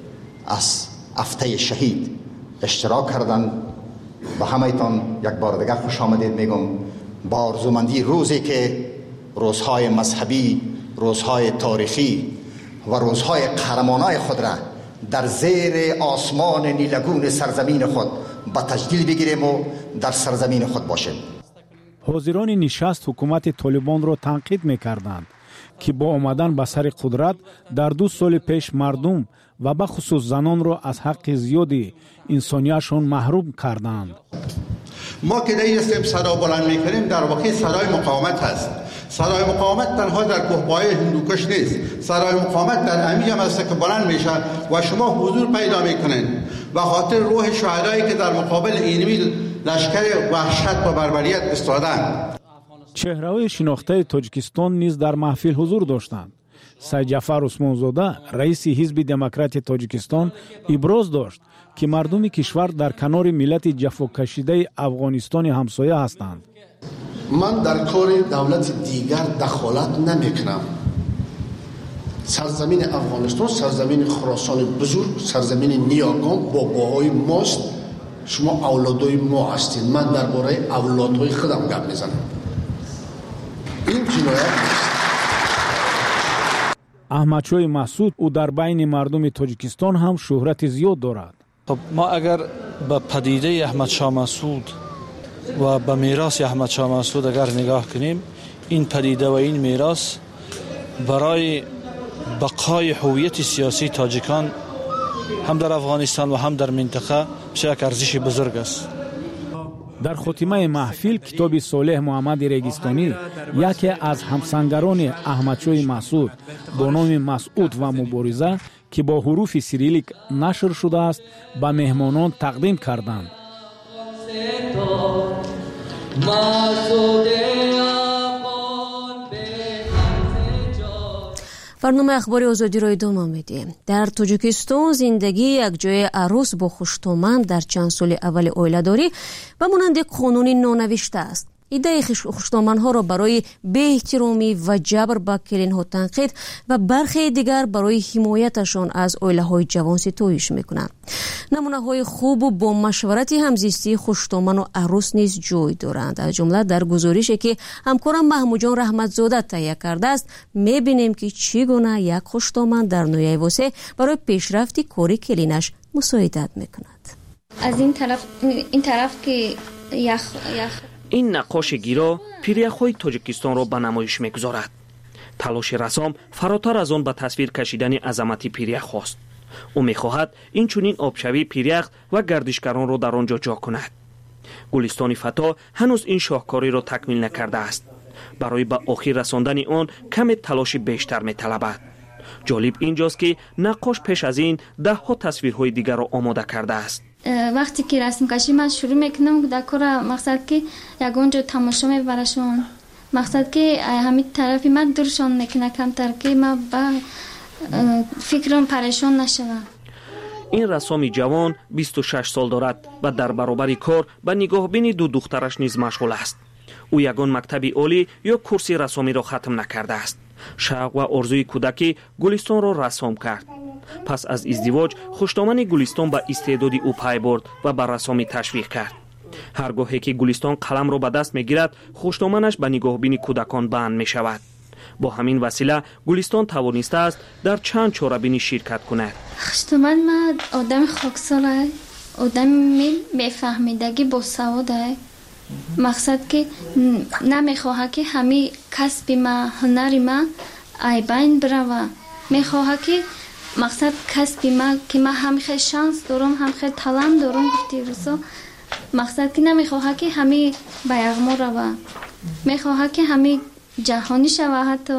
از هفته شهید اشتراک کردند. با همه‌تان یک بار دیگر خوش آمدید میگم با آرزومندی روزی که روزهای مذهبی، روزهای تاریخی و روزهای قهرمانای خود را در زیر آسمان نیلگون سرزمین خود با تجلیل بگیریم و در سرزمین خود باشیم. حاضران نشست حکومت طالبان را تنقید می‌کردند که با آمدن به سر قدرت در 2 سال پیش مردم و به خصوص زنان را از حق زیادی انسانیتشان محروم کردند. ما که دیستیم صدا بلند میکنیم در واقع صدای مقاومت هست. صدای مقاومت تنها در کوهپایه هندوکش نیست، صدای مقاومت در امی هم است که بلند میشه و شما حضور پیدا میکنین و خاطر روح شهدایی که در مقابل اینمی لشکر وحشت و بربریت ایستادند. چهره‌های شناخته تاجیکستان نیز در محفل حضور داشتند. سید جعفر عثمانزاده رئیس حزب دموکرات تاجیکستان ابراز داشت که مردم کشور در کنار ملت جفاکشیده افغانستان همسایه هستند. من در کار دولت دیگر دخالت نمیکنم. سرزمین افغانستان سرزمین خراسان بزرگ، سرزمین نیاگان با باهای ماست. شما اولادای ما هستید. من درباره اولادهای خودم گپ میزنم. این جنایت نیست. احمدشاه مسعود او در بین مردم تاجیکستان هم شهرت زیاد دارد. خب ما اگر به پدیده احمدشاه مسعود و به میراث احمدشاه مسعود اگر نگاه کنیم، این پدیده و این میراث برای بقای هویت سیاسی تاجیکان هم در افغانستان و هم در منطقه یک ارزش بزرگ است. در خاتمه محفل کتاب صالح محمد ریگستانی یکی از همسنگران احمدشاه مسعود با نام مسعود و مبارزه که با حروف سیریلیک نشر شده است به مهمانان تقدیم کردند. برنامه اخبار آزادی را ادامه میدیم. در تاجیکستان زندگی یک جای عروس با خوشتومند در چند سال اول اویله‌داری به مانند قانونی نانوشته است. ایده خوشتومندها را برای بی‌احترامی و جبر به کلین‌ها تنقید و برخی دیگر برای حمایتشان از اویله‌های جوان ستایش میکنند. نمونه‌های خوب و با مشورت همزیستی خوشتومند و عروس نیز جای دارند. از جمله در گزارشی که همکارم محمود جان رحمتزاده تهیه کرده است می‌بینیم که چگونه یک خوشتومند در نویای واسه برای پیشرفت کار کلینش مساعدت میکند. از این طرف که یخ این نقاش گیرا پیریخ‌های تاجیکستان را به نمایش می‌گذارد. تلاش رسام فراتر از آن به تصویر کشیدن عظمت پیریخ است. او می‌خواهد این چنین آبشوی پیریخ و گردشگران را در آنجا جا کند. گلستان فتا هنوز این شاهکاری را تکمیل نکرده است. برای به آخر رساندن آن کمی تلاش بیشتر می‌طلبد. جالب اینجاست که نقاش پیش از این ده‌ها تصویرهای دیگر را آماده کرده است. وقتی که رسم کشی من شروع میکنم در کار مقصد که یگونجا تماشا میبرشون مقصد که همین طرفی من دورشان میکنه کمتر که من با فکرم پریشان نشوم. این رسام جوان 26 سال دارد و در برابر کار به نگاهبین دو دخترش نیز مشغول است. او یگان مکتب عالی یا کورسی رسامی را ختم نکرده است. شوق و آرزوی کودکی گلستان را رسام کرد. پس از ازدواج خوشتومن گلستان به استعداد او پی برد و به رسامی تشویق کرد. هرگاهی که گلستان قلم را به دست میگیرد خوشتومنش به نگاهبین کودکان بند می شود. با همین وسیله گلستان توانسته است در چند چاره‌بینی شرکت کند. خوشتومن ما آدم خاکسار، آدم میفهمیدگی با سواد است. مقصد که نمیخواه که همه کسب ما هنر ما ای بین بروه. میخواه که مقصد کسب ما که ما هم خیلی شانس دارم هم خیلی تالنت دارم گفتی رسو. مقصد که نمیخواه که همه به یغما روه. میخواه که همه جهانی شوه. حتی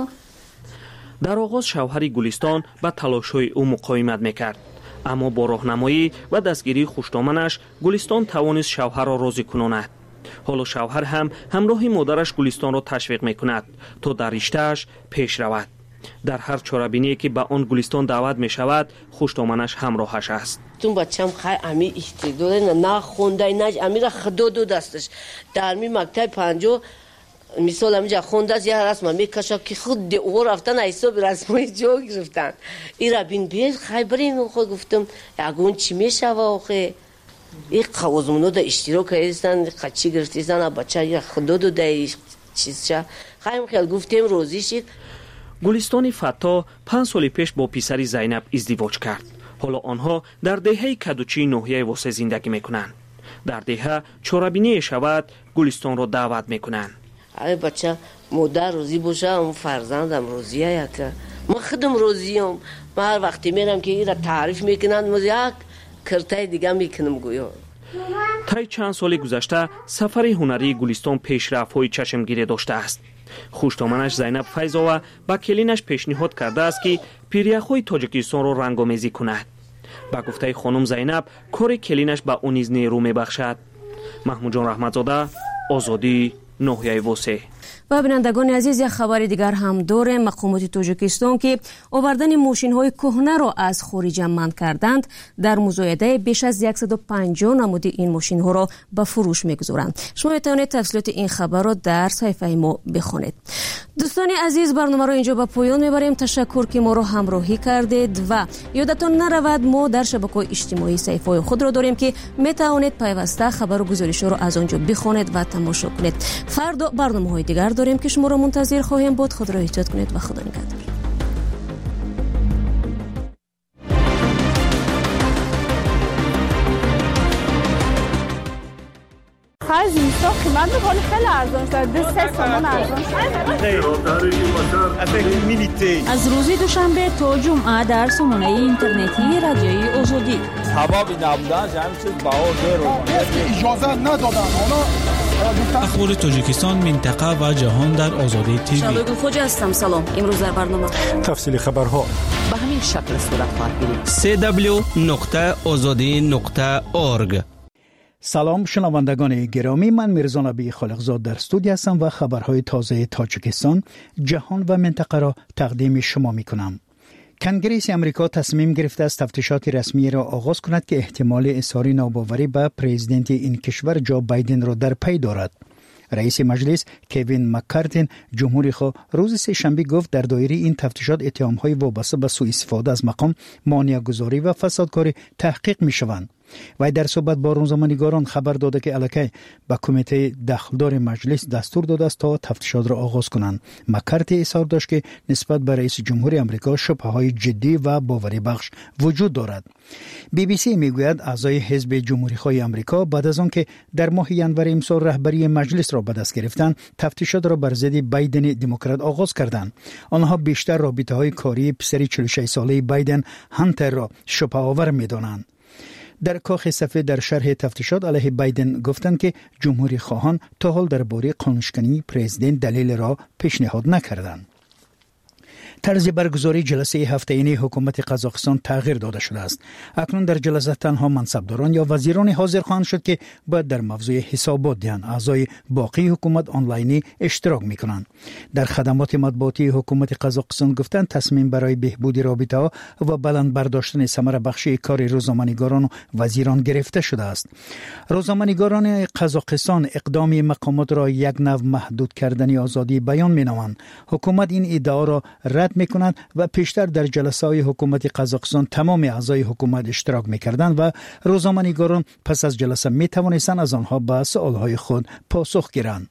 در آغاز شوهر گلستان به تلاش‌های او مقاومت میکرد، اما با راهنمایی و دستگیری خوشتومنش گلستان توانست شوهر را راضی کناند. حالا شوهر هم همراه مادرش گلستان را تشویق میکند تا در رشته‌اش پیش رود. در هر چاره‌بینی که به آن گلستان دعوت می شود خوشتومنش همراهش است. تون بچم خیلی امی استعداد نه خونده نه امی را خدا دو دستش در می مکتب 50 مثال همینجا خونده است یه رسم میکشه که خود او رفتن حساب رسمای جا گرفتن. این را بین بیاد خیلی برین خود گفتم یگون چی میشه آخه این قوازمونو دا اشتراک هستن خچی گرفتیستن بچه یا خدا دو دا چیزشه خیلی خیلی گفتیم روزی شد. گلستان فتا 5 سال پیش با پسری زینب ازدواج کرد. حالا آنها در دهه کدوچی ناحیه واسه زندگی میکنند. در دهه چاره‌بینی شود گلستان را دعوت میکنند. ای بچه مادر روزی باشه اون فرزندم روزیه یک من خودم روزیم. من هر وقتی میرم که این را تعریف میکنند من یک کرتای دیگه میکنم گویا. طی چند سال گذشته سفر هنری گلستان پیشرفت‌های چشمگیری داشته است. خوشتومنش زینب فیضاوه با کلینش پیشنهاد کرده است که پیریخ‌های تاجیکستان را رنگ‌آمیزی کند. با گفته خانم زینب کار کلینش به او نیز نیرو میبخشد. محمود جان رحمتزاده، آزادی، ناحیه وسه. و بینندگان عزیز یک خبر دیگر هم داره. مقامات تاجیکستان که آوردن ماشین‌های کهنه را از خارج منع کردند در مزایده بیش از 150 نمود این ماشین‌ها را به فروش می‌گذارند. شما می‌توانید تفصیلات این خبر را در صفحه ما بخوانید. دوستان عزیز برنامه را اینجا به پایان می‌بریم. تشکر که ما را همراهی کردید و یادتان نرود ما در شبکه‌های اجتماعی صفحه خود را داریم که می‌توانید پیوسته خبر و گزارش‌ها را از آنجا بخوانید و تماشا کنید. فردا برنامه‌های دیگر داریم که شما را منتظر خواهیم بود. خود را احتیاط کنید و خدا نگهدار. اینجا قیمت میکنه خیلی ارزان شده 2-3 تومان ارزان شده. از روز دوشنبه تا جمعه در سامانه اینترنتی رادیوی آزادی حبابی نبودن همین چیز بهار رو اجازه ندادن. اخبار تاجیکستان، منطقه و جهان در آزادی تیوی. شادو خوجا هستم. سلام. امروز در برنامه تفصیل خبرها به همین شکل صورت خواهد گرفت. www.azadi.org. سلام شنوندگان گرامی، من میرزا نبی خالقزاد در استودیو هستم و خبرهای تازه تاجیکستان، جهان و منطقه را تقدیم شما میکنم. کنگره امریکا تصمیم گرفته است تفتیشات رسمی را آغاز کند که احتمال اظهار ناباوری به پرزیدنت این کشور جو بایدن را در پی دارد. رئیس مجلس کوین مکارتن جمهوری خواه روز سه‌شنبه گفت در دایره این تفتیشات اتهام‌های وابسته به سوء استفاده از مقام، مانع‌گذاری و فسادکاری تحقیق می‌شوند. و در صحبت با روزنامه‌نگاران خبر داده که الکی به کمیته دخلدار مجلس دستور داده است تا تفتیشات را آغاز کنند. مکارتی اظهار داشت که نسبت به رئیس جمهوری آمریکا شبهه‌های جدی و باوری بخش وجود دارد. BBC میگوید اعضای حزب جمهوری‌خواه آمریکا بعد از آنکه در ماه ژانویه امسال رهبری مجلس را به دست گرفتند، تفتیشات را بر ضد بایدن دموکرات آغاز کردند. آنها بیشتر رابطه‌های کاری پسر 46 ساله بایدن هانتر را شبهه‌آور می‌دانند. در کاخ سفید در شرح تفتیشات علیه بایدن گفتند که جمهوری خواهان تا حال درباره قانونشکنی پرزیدنت دلیل را پیشنهاد نکردند. طرز برگزاری جلسه هفته‌ای حکومت قزاقستان تغییر داده شده است. اکنون در جلسه تنها منصبداران یا وزیران حاضر خواهند شد که باید در موضوع حسابات دهند. اعضای باقی حکومت آنلاینی اشتراک می‌کنند. در خدمات مطبوعاتی حکومت قزاقستان گفتند تصمیم برای بهبود رابطه‌ها و بلند برداشتن ثمره بخشی کار روزنامه‌نگاران و وزیران گرفته شده است. روزنامه‌نگاران قزاقستان اقدام مقامات را یک نوع محدود کردن آزادی بیان می‌نامند. حکومت این ادعا را رد می‌کند و پیشتر در جلسه‌های حکومت قزاقستان تمام اعضای حکومت اشتراک می‌کردند و روزنامه‌نگاران پس از جلسه می‌توانستند از آنها به سوال‌های خود پاسخ گیرند.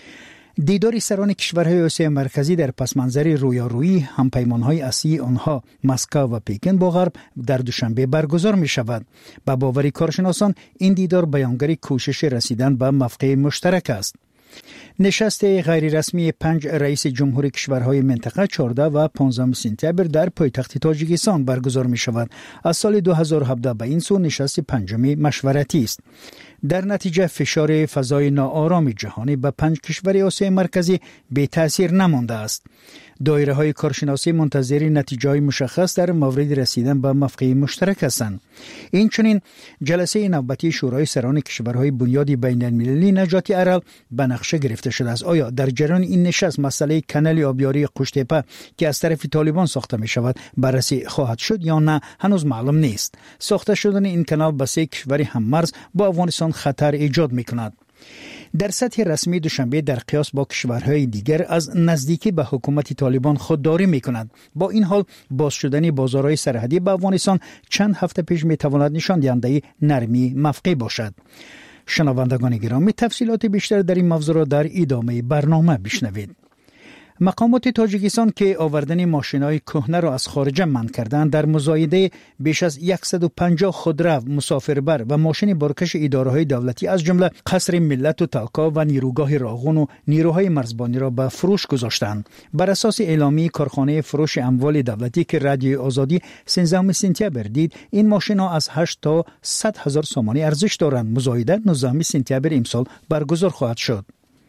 دیدار سران کشورهای آسیای مرکزی در پس‌منظر رویارویی همپیمان‌های اصلی آنها مسکو و پکن با غرب در دوشنبه برگزار می‌شود. به باور کارشناسان این دیدار بیانگر کوشش رسیدن به موافقه مشترک است. نشست غیر رسمی 5 رئیس جمهور کشورهای منطقه 14 و 15 سپتامبر در پایتخت تاجیکستان برگزار می شود. از سال 2017 به این سو نشست پنجمی مشورتی است. در نتیجه فشار فضای ناآرام جهانی به 5 کشور آسیای مرکزی بی تاثیر نمانده است. دایره های کارشناسی منتظر نتیجه مشخص در مورد رسیدن به موافقه مشترک هستند. این چنین جلسه نوبتی شورای سران کشورهای بنیادی بین المللی نجات ارل به نقشه گرفته شده است. آیا در جریان این نشست مسئله کانال آبیاری قوشتپه که از طرف طالبان ساخته می شود بررسی خواهد شد یا نه هنوز معلوم نیست. ساخته شدن این کانال به 3 کشور هممرز با افغانستان خطر ایجاد می کند. در سطح رسمی دوشنبه در قیاس با کشورهای دیگر از نزدیکی به حکومت طالبان خودداری می کند. با این حال باز شدن بازارهای سرحدی به افغانستان چند هفته پیش می تواند نشان دهنده نرمی موقع باشد. شنوندگان گرامی، تفصیلات بیشتر در این موضوع را در ادامه برنامه بشنوید. مقامات تاجیکستان که آوردن ماشین‌های کهنه را از خارج منع کردند، در مزایده بیش از 150 خودرو، مسافربر و ماشین بارکش اداره‌های دولتی از جمله قصر ملت و تاکا و نیروگاه راغون و نیروهای مرزبانی را به فروش گذاشتند. بر اساس اعلامیه کارخانه فروش اموال دولتی که رادیو آزادی 13 سپتامبر دید، این ماشین‌ها از 8 تا 100 هزار سومانی ارزش دارند. مزایده 19 سپتامبر امسال برگزار خواهد شد.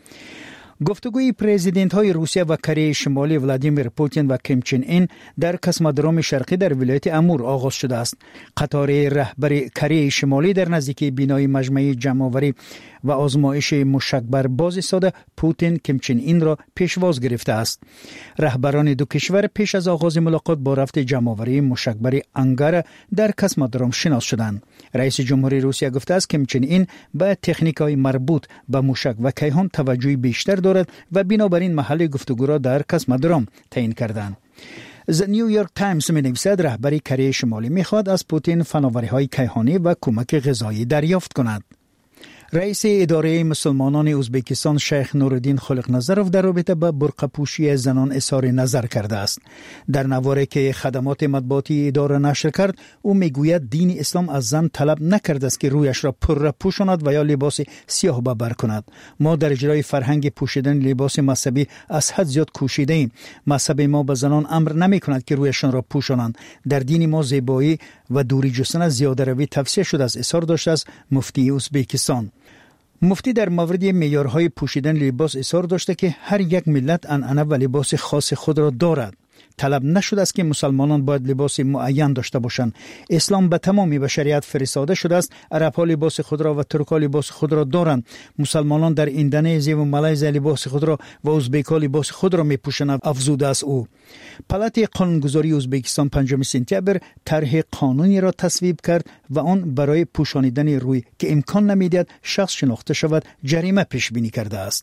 گفتگوی پرزیدنت های روسیه و کره شمالی ولادیمیر پوتین و کیم چین این در کسمودروم شرقی در ولایت امور آغاز شده است. قطار رهبر کره شمالی در نزدیکی بینای مجمع جمع‌آوری و آزمایش موشکبر باز ایستاده پوتین کیم چین این را پیشواز گرفته است. رهبران دو کشور پیش از آغاز ملاقات با رفت جمع‌آوری موشکبر انگار در کسمودروم شناس شدند. رئیس جمهوری روسیه گفته است کیم چین این به تکنیک‌های مربوط به موشک و کیهان توجه بیشتر دارد و بنابراین محل گفتگو را در کسمودروم تعیین کردند. The New York Times می‌نویسد رهبر کره شمالی می‌خواهد از پوتین فناوری‌های کیهانی و کمک غذایی دریافت کند. رئیس اداره مسلمانان ازبکستان شیخ نورالدین خالق‌نظرов در رابطه با برقع پوشی زنان اظهار نظر کرده است. در نواری که خدمات مطبوعاتی اداره نشر کرد، او میگوید دین اسلام از زن طلب نکرده است که رویش را پر پوشاند و یا لباس سیاه به بر کند. ما در اجرای فرهنگ پوشیدن لباس مذهبی از حد زیاد کوشیده ایم. مذهب ما به زنان امر نمی کند که رویشان را پوشانند. در دین ما زیبایی و دوری جستن از زیاده روی تفسیر شده است، اظهار داشته است مفتی ازبکستان. مفتی در مورد معیارهای پوشیدن لباس اظهار داشته که هر یک ملت عنعنه و لباس خاص خود را دارد. طلب نشده است که مسلمانان باید لباس معین داشته باشند. اسلام به تمامی بشریت فرستاده شده است. عرب‌ها لباس خود را و ترک‌ها لباس خود را دارند. مسلمانان در اندونزی و مالزی لباس خود را و ازبک‌ها لباس خود را می‌پوشانند، افزوده است او. پالات قانونگذاری ازبکستان 5 سپتامبر طرح قانونی را تصویب کرد و آن برای پوشانیدن روی که امکان نمی‌دهد شخص شناخته شود جریمه پیش بینی کرده است.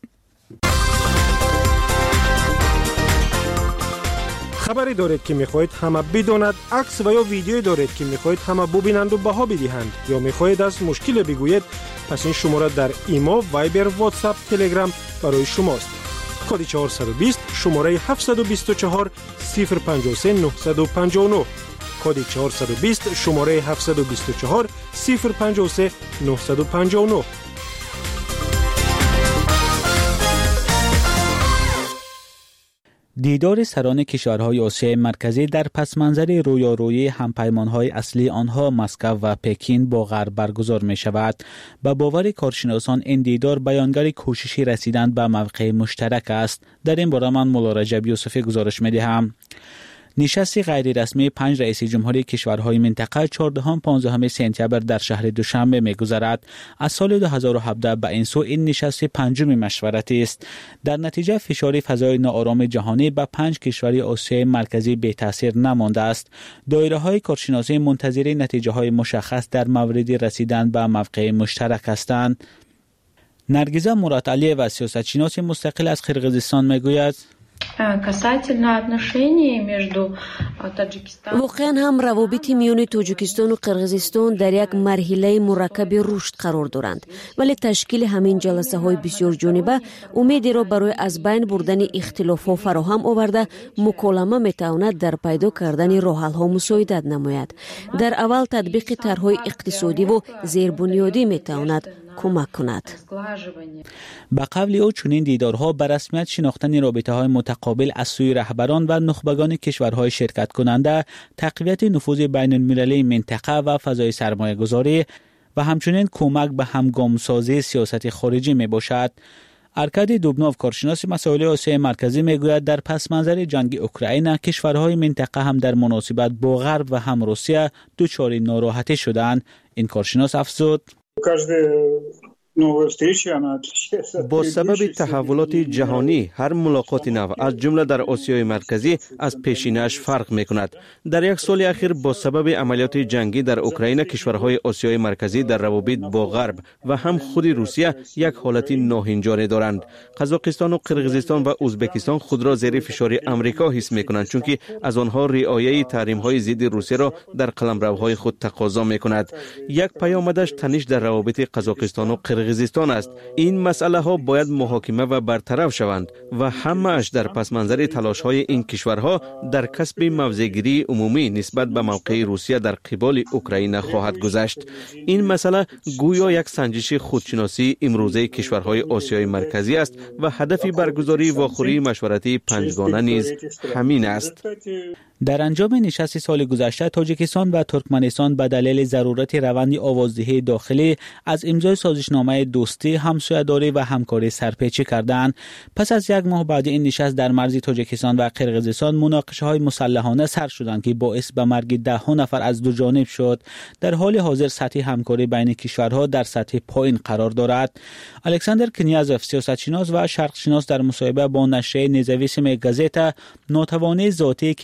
خبری دارید که میخواهید همه بداند، عکس و یا ویدیویی دارید که میخواهید همه ببینند و بها بدهند، یا میخواهید از مشکل بگویید، پس این شماره در ایما، وایبر، واتساپ، تلگرام برای شماست. کد 420 شماره 724 053 959. کد 420 شماره 724 053 959. دیدار سران کشورهای آسیای مرکزی در پسمنظر رویارویی همپیمانهای اصلی آنها مسکو و پکین با غرب برگزار می شود. به باور کارشناسان این دیدار بیانگر کوششی رسیدن به موقع مشترک است. در این باره من مولا رجب یوسفی گزارش می دهم. نشست غیر رسمی 5 رئیس جمهوری کشورهای منطقه 14-15 سپتامبر در شهر دوشنبه می‌گذرد. از سال 2017 به این سو این نشست 5 مشورتی است. در نتیجه فشار فضای ناآرام جهانی به 5 کشور آسیای مرکزی بی تاثیر نمانده است. دایره‌های کارشناسی منتظر نتیجه‌های مشخص در مورد رسیدن به موقع مشترک هستند. نرگیزه مرادعلی و سیاستشناس مستقل از قرقیزستان میگوید واقعا هم روابط میان تاجیکستان و قرقیزستان در یک مرحله مرکب رشد قرار دارند، ولی تشکیل همین جلسه های بسیار جانبه امیدی را برای از بین بردن اختلافات فراهم آورده مکالمه میتواند در پیدا کردن راه حل ها مساعدت نماید. در اول تطبیق طرح‌های اقتصادی و زیربنیادی میتواند کمک کند. به قبل او چنین دیدارها به رسمیت شناختن رابطه‌های متقابل از سوی رهبران و نخبگان کشورهای شرکت کننده، تقویت نفوذ بین المللی منطقه و فضای سرمایه‌گذاری و همچنین کمک به همگام‌سازی سیاست خارجی میباشد. ارکادی دوبنوف کارشناس مسائل آسیای مرکزی میگوید در پس منظر جنگ اوکراین کشورهای منطقه هم در مناسبت با غرب و هم روسیه دچار ناراحتی شدند. این کارشناس افزود با سبب تحولات جهانی هر ملاقات نو از جمله در آسیای مرکزی از پیشینه‌اش فرق می‌کند. در یک سال اخیر با سبب عملیات جنگی در اوکراین کشورهای آسیای مرکزی در روابط با غرب و هم خود روسیه یک حالت ناهنجاری دارند. قزاقستان و قرقیزستان و ازبکستان خود را زیر فشار آمریکا حس می‌کنند، چون که از آنها رعایت تحریم‌های ضد روسیه را در قلمروهای خود تقاضا می‌کند. یک پیامدش تنش در روابط قزاقستان و قرقیزستان است. این مسئله ها باید محاکمه و برطرف شوند و همه‌اش در پس منظر تلاش های این کشورها در کسب موضع‌گیری عمومی نسبت به موقع روسیه در قبال اوکراین خواهد گذشت. این مسئله گویا یک سنجش خودشناسی امروزه کشورهای آسیای مرکزی است و هدف برگزاری واخوری مشورتی پنجگانه نیز همین است. در انجام نشست سال گذشته تاجیکستان و ترکمنستان به دلیل ضرورت روند آوازدهی داخلی از امضای سازشنامه دوستی، همسایه‌داری و همکاری سرپیچی کردند. پس از یک ماه بعد این نشست در مرز تاجیکستان و قرقیزستان مناقشه‌های مسلحانه سر شدند که باعث به مرگ ده نفر از دو جانب شد. در حال حاضر سطح همکاری بین کشورها در سطح پایین قرار دارد. الکساندر کنیازوف سیاستشناس و شرقشناس در مصاحبه با نشریه نزویسم گازتا ناتوانی ذاتی کشورهای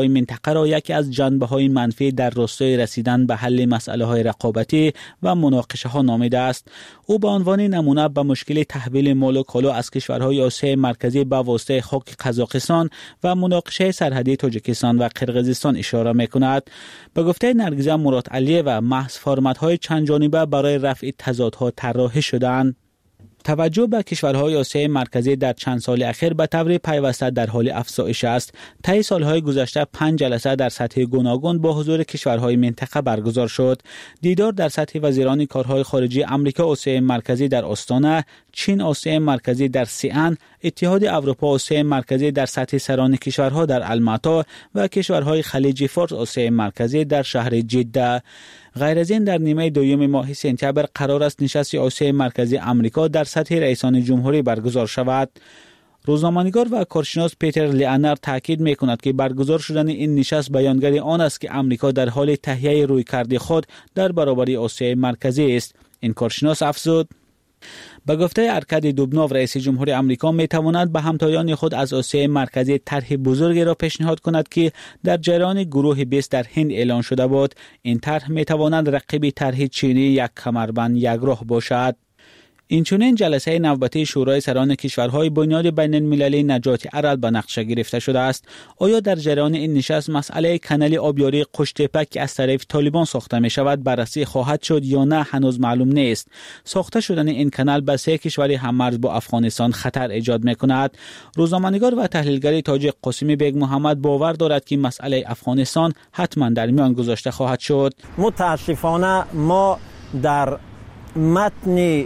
کشورهای منطقه را یکی از جنبه‌های منفی در راستای رسیدن به حل مسائل‌های رقابتی و مناقشه‌ها نامیده است. او به عنوان نمونه به مشکل تحویل مال و کالا از کشورهای آسیای مرکزی به واسطه خاک قزاقستان و مناقشه سرحدی تاجیکستان و قرقیزستان اشاره می‌کند. به گفته نرگیزه مرادعلی‌اوا، محض فرمت‌های چند جانبه برای رفع تضادها طراحی شده‌اند. توجه به کشورهای آسیای مرکزی در چند سال اخیر به طور پیوسته در حال افزایش است. طی سالهای گذشته 5 جلسه در سطح گوناگون با حضور کشورهای منطقه برگزار شد. دیدار در سطح وزیران کارهای خارجی آمریکا آسیای مرکزی در آستانه، چین آسیای مرکزی در سیئن، اتحاد اروپا آسیای مرکزی در سطح سران کشورها در الماتا و کشورهای خلیج فارس آسیای مرکزی در شهر جده. غیر از این در نیمه دوم ماه سپتامبر قرار است نشست آسیای مرکزی آمریکا در سطح رئیسان جمهوری برگزار شود. روزنامه‌نگار و کارشناس پیتر لیانر تاکید می‌کند که برگزار شدن این نشست بیانگر آن است که آمریکا در حال تهیه رویکرد خود در برابر آسیای مرکزی است. این کارشناس افزود: به گفته ارکادی دوبنوف، رئیس جمهور آمریکا می‌تواند به همتایان خود از آسیای مرکزی طرح بزرگی را پیشنهاد کند که در جریان گروه 20 در هند اعلان شده بود. این طرح می‌تواند رقیب طرح چینی یک کمربند یک راه باشد. اینچنین جلسه نوبتی شورای سران کشورهای بنیاد بین المللی نجات ارل به نقشه گرفته شده است. آیا در جریان این نشست مسئله کانال آبیاری قشت‌تپه که از طرف طالبان ساخته می شود بررسی خواهد شد یا نه هنوز معلوم نیست. ساخته شدن این کانال به 3 کشور هممرز با افغانستان خطر ایجاد می کند. روزنامه‌نگار و تحلیلگر تاجیک قاسمی بیگ محمد باور دارد که مسئله افغانستان حتما در میان گذاشته خواهد شد. متاسفانه ما در متن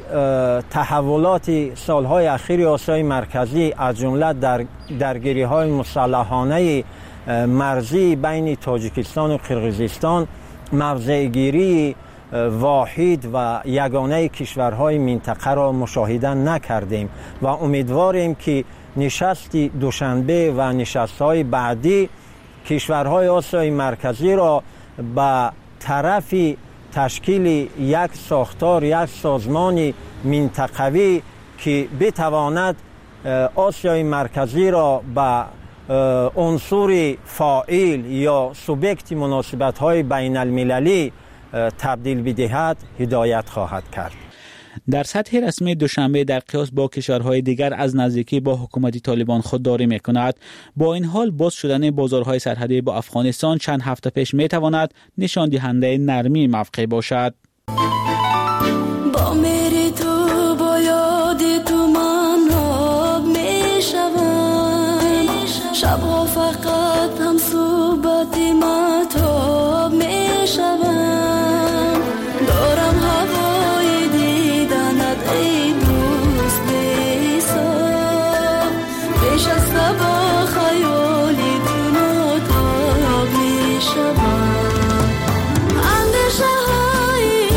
تحولات سالهای اخیر آسیای مرکزی از جمله در درگیری‌های مسلحانه مرزی بین تاجیکستان و قرقیزستان موضع‌گیری واحد و یگانه کشورهای منطقه را مشاهده نکردیم و امیدواریم که نشست دوشنبه و نشست‌های بعدی کشورهای آسیای مرکزی را به طرف تشکیل یک ساختار، یک سازمان منطقوی که بتواند آسیای مرکزی را به عنصر فاعل یا سوبیکت مناسبت‌های بین المللی تبدیل بدهد هدایت خواهد کرد. در سطح رسمی دوشنبه در قیاس با کشورهای دیگر از نزدیکی با حکومت طالبان خودداری می‌کند. با این حال باز شدن بازارهای سرحدی با افغانستان چند هفته پیش می‌تواند نشان دهنده نرمی موقع باشد. با میری تو با یاد تو من آب میشوم، شب‌ها فقط هم صحبت مهتاب میشوم، دارم هوای دیدنت ای دوست بی‌حساب، پیش از با خیالی تو ناتاب میشوم، اندیشه های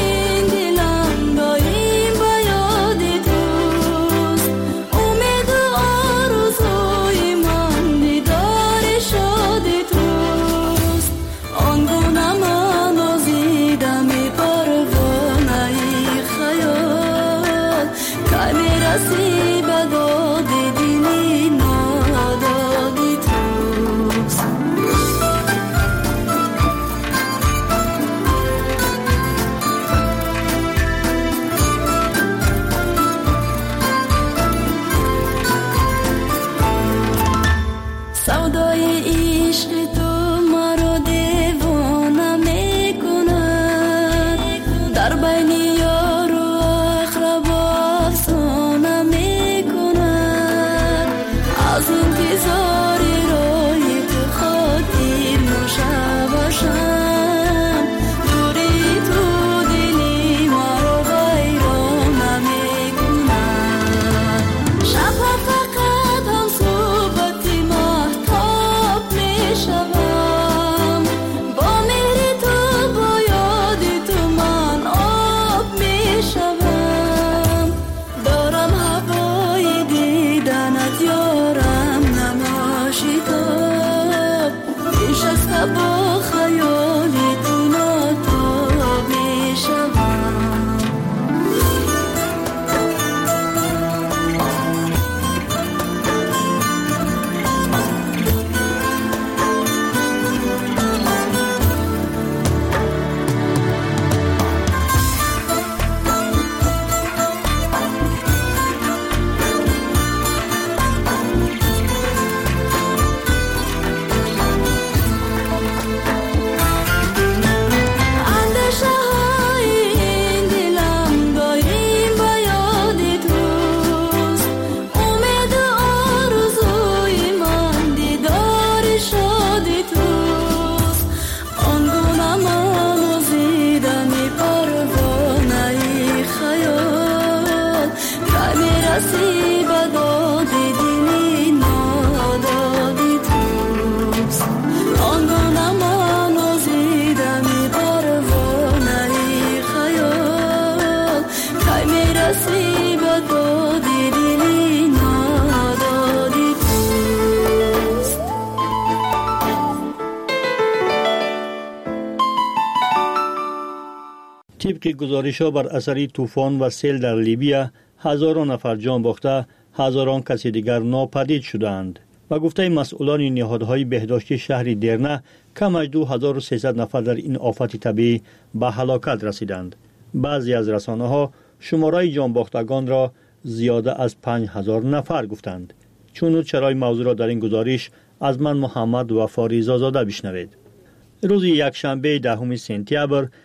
طبق گزارش‌ها بر اثر طوفان و سیل در لیبیا هزاران نفر جان باخته، هزاران کسی دیگر ناپدید شدند. و گفته مسئولان نهادهای بهداشتی شهر درنه کم از 2300 نفر در این آفت طبیعی به هلاکت رسیدند. بعضی از رسانه‌ها شماره جان باختگان را زیاده از 5000 نفر گفتند. چون چرای موضوع را در این گزارش از من محمد وفاری زاده بشنوید. روز یکشنبه 10 سپتامبر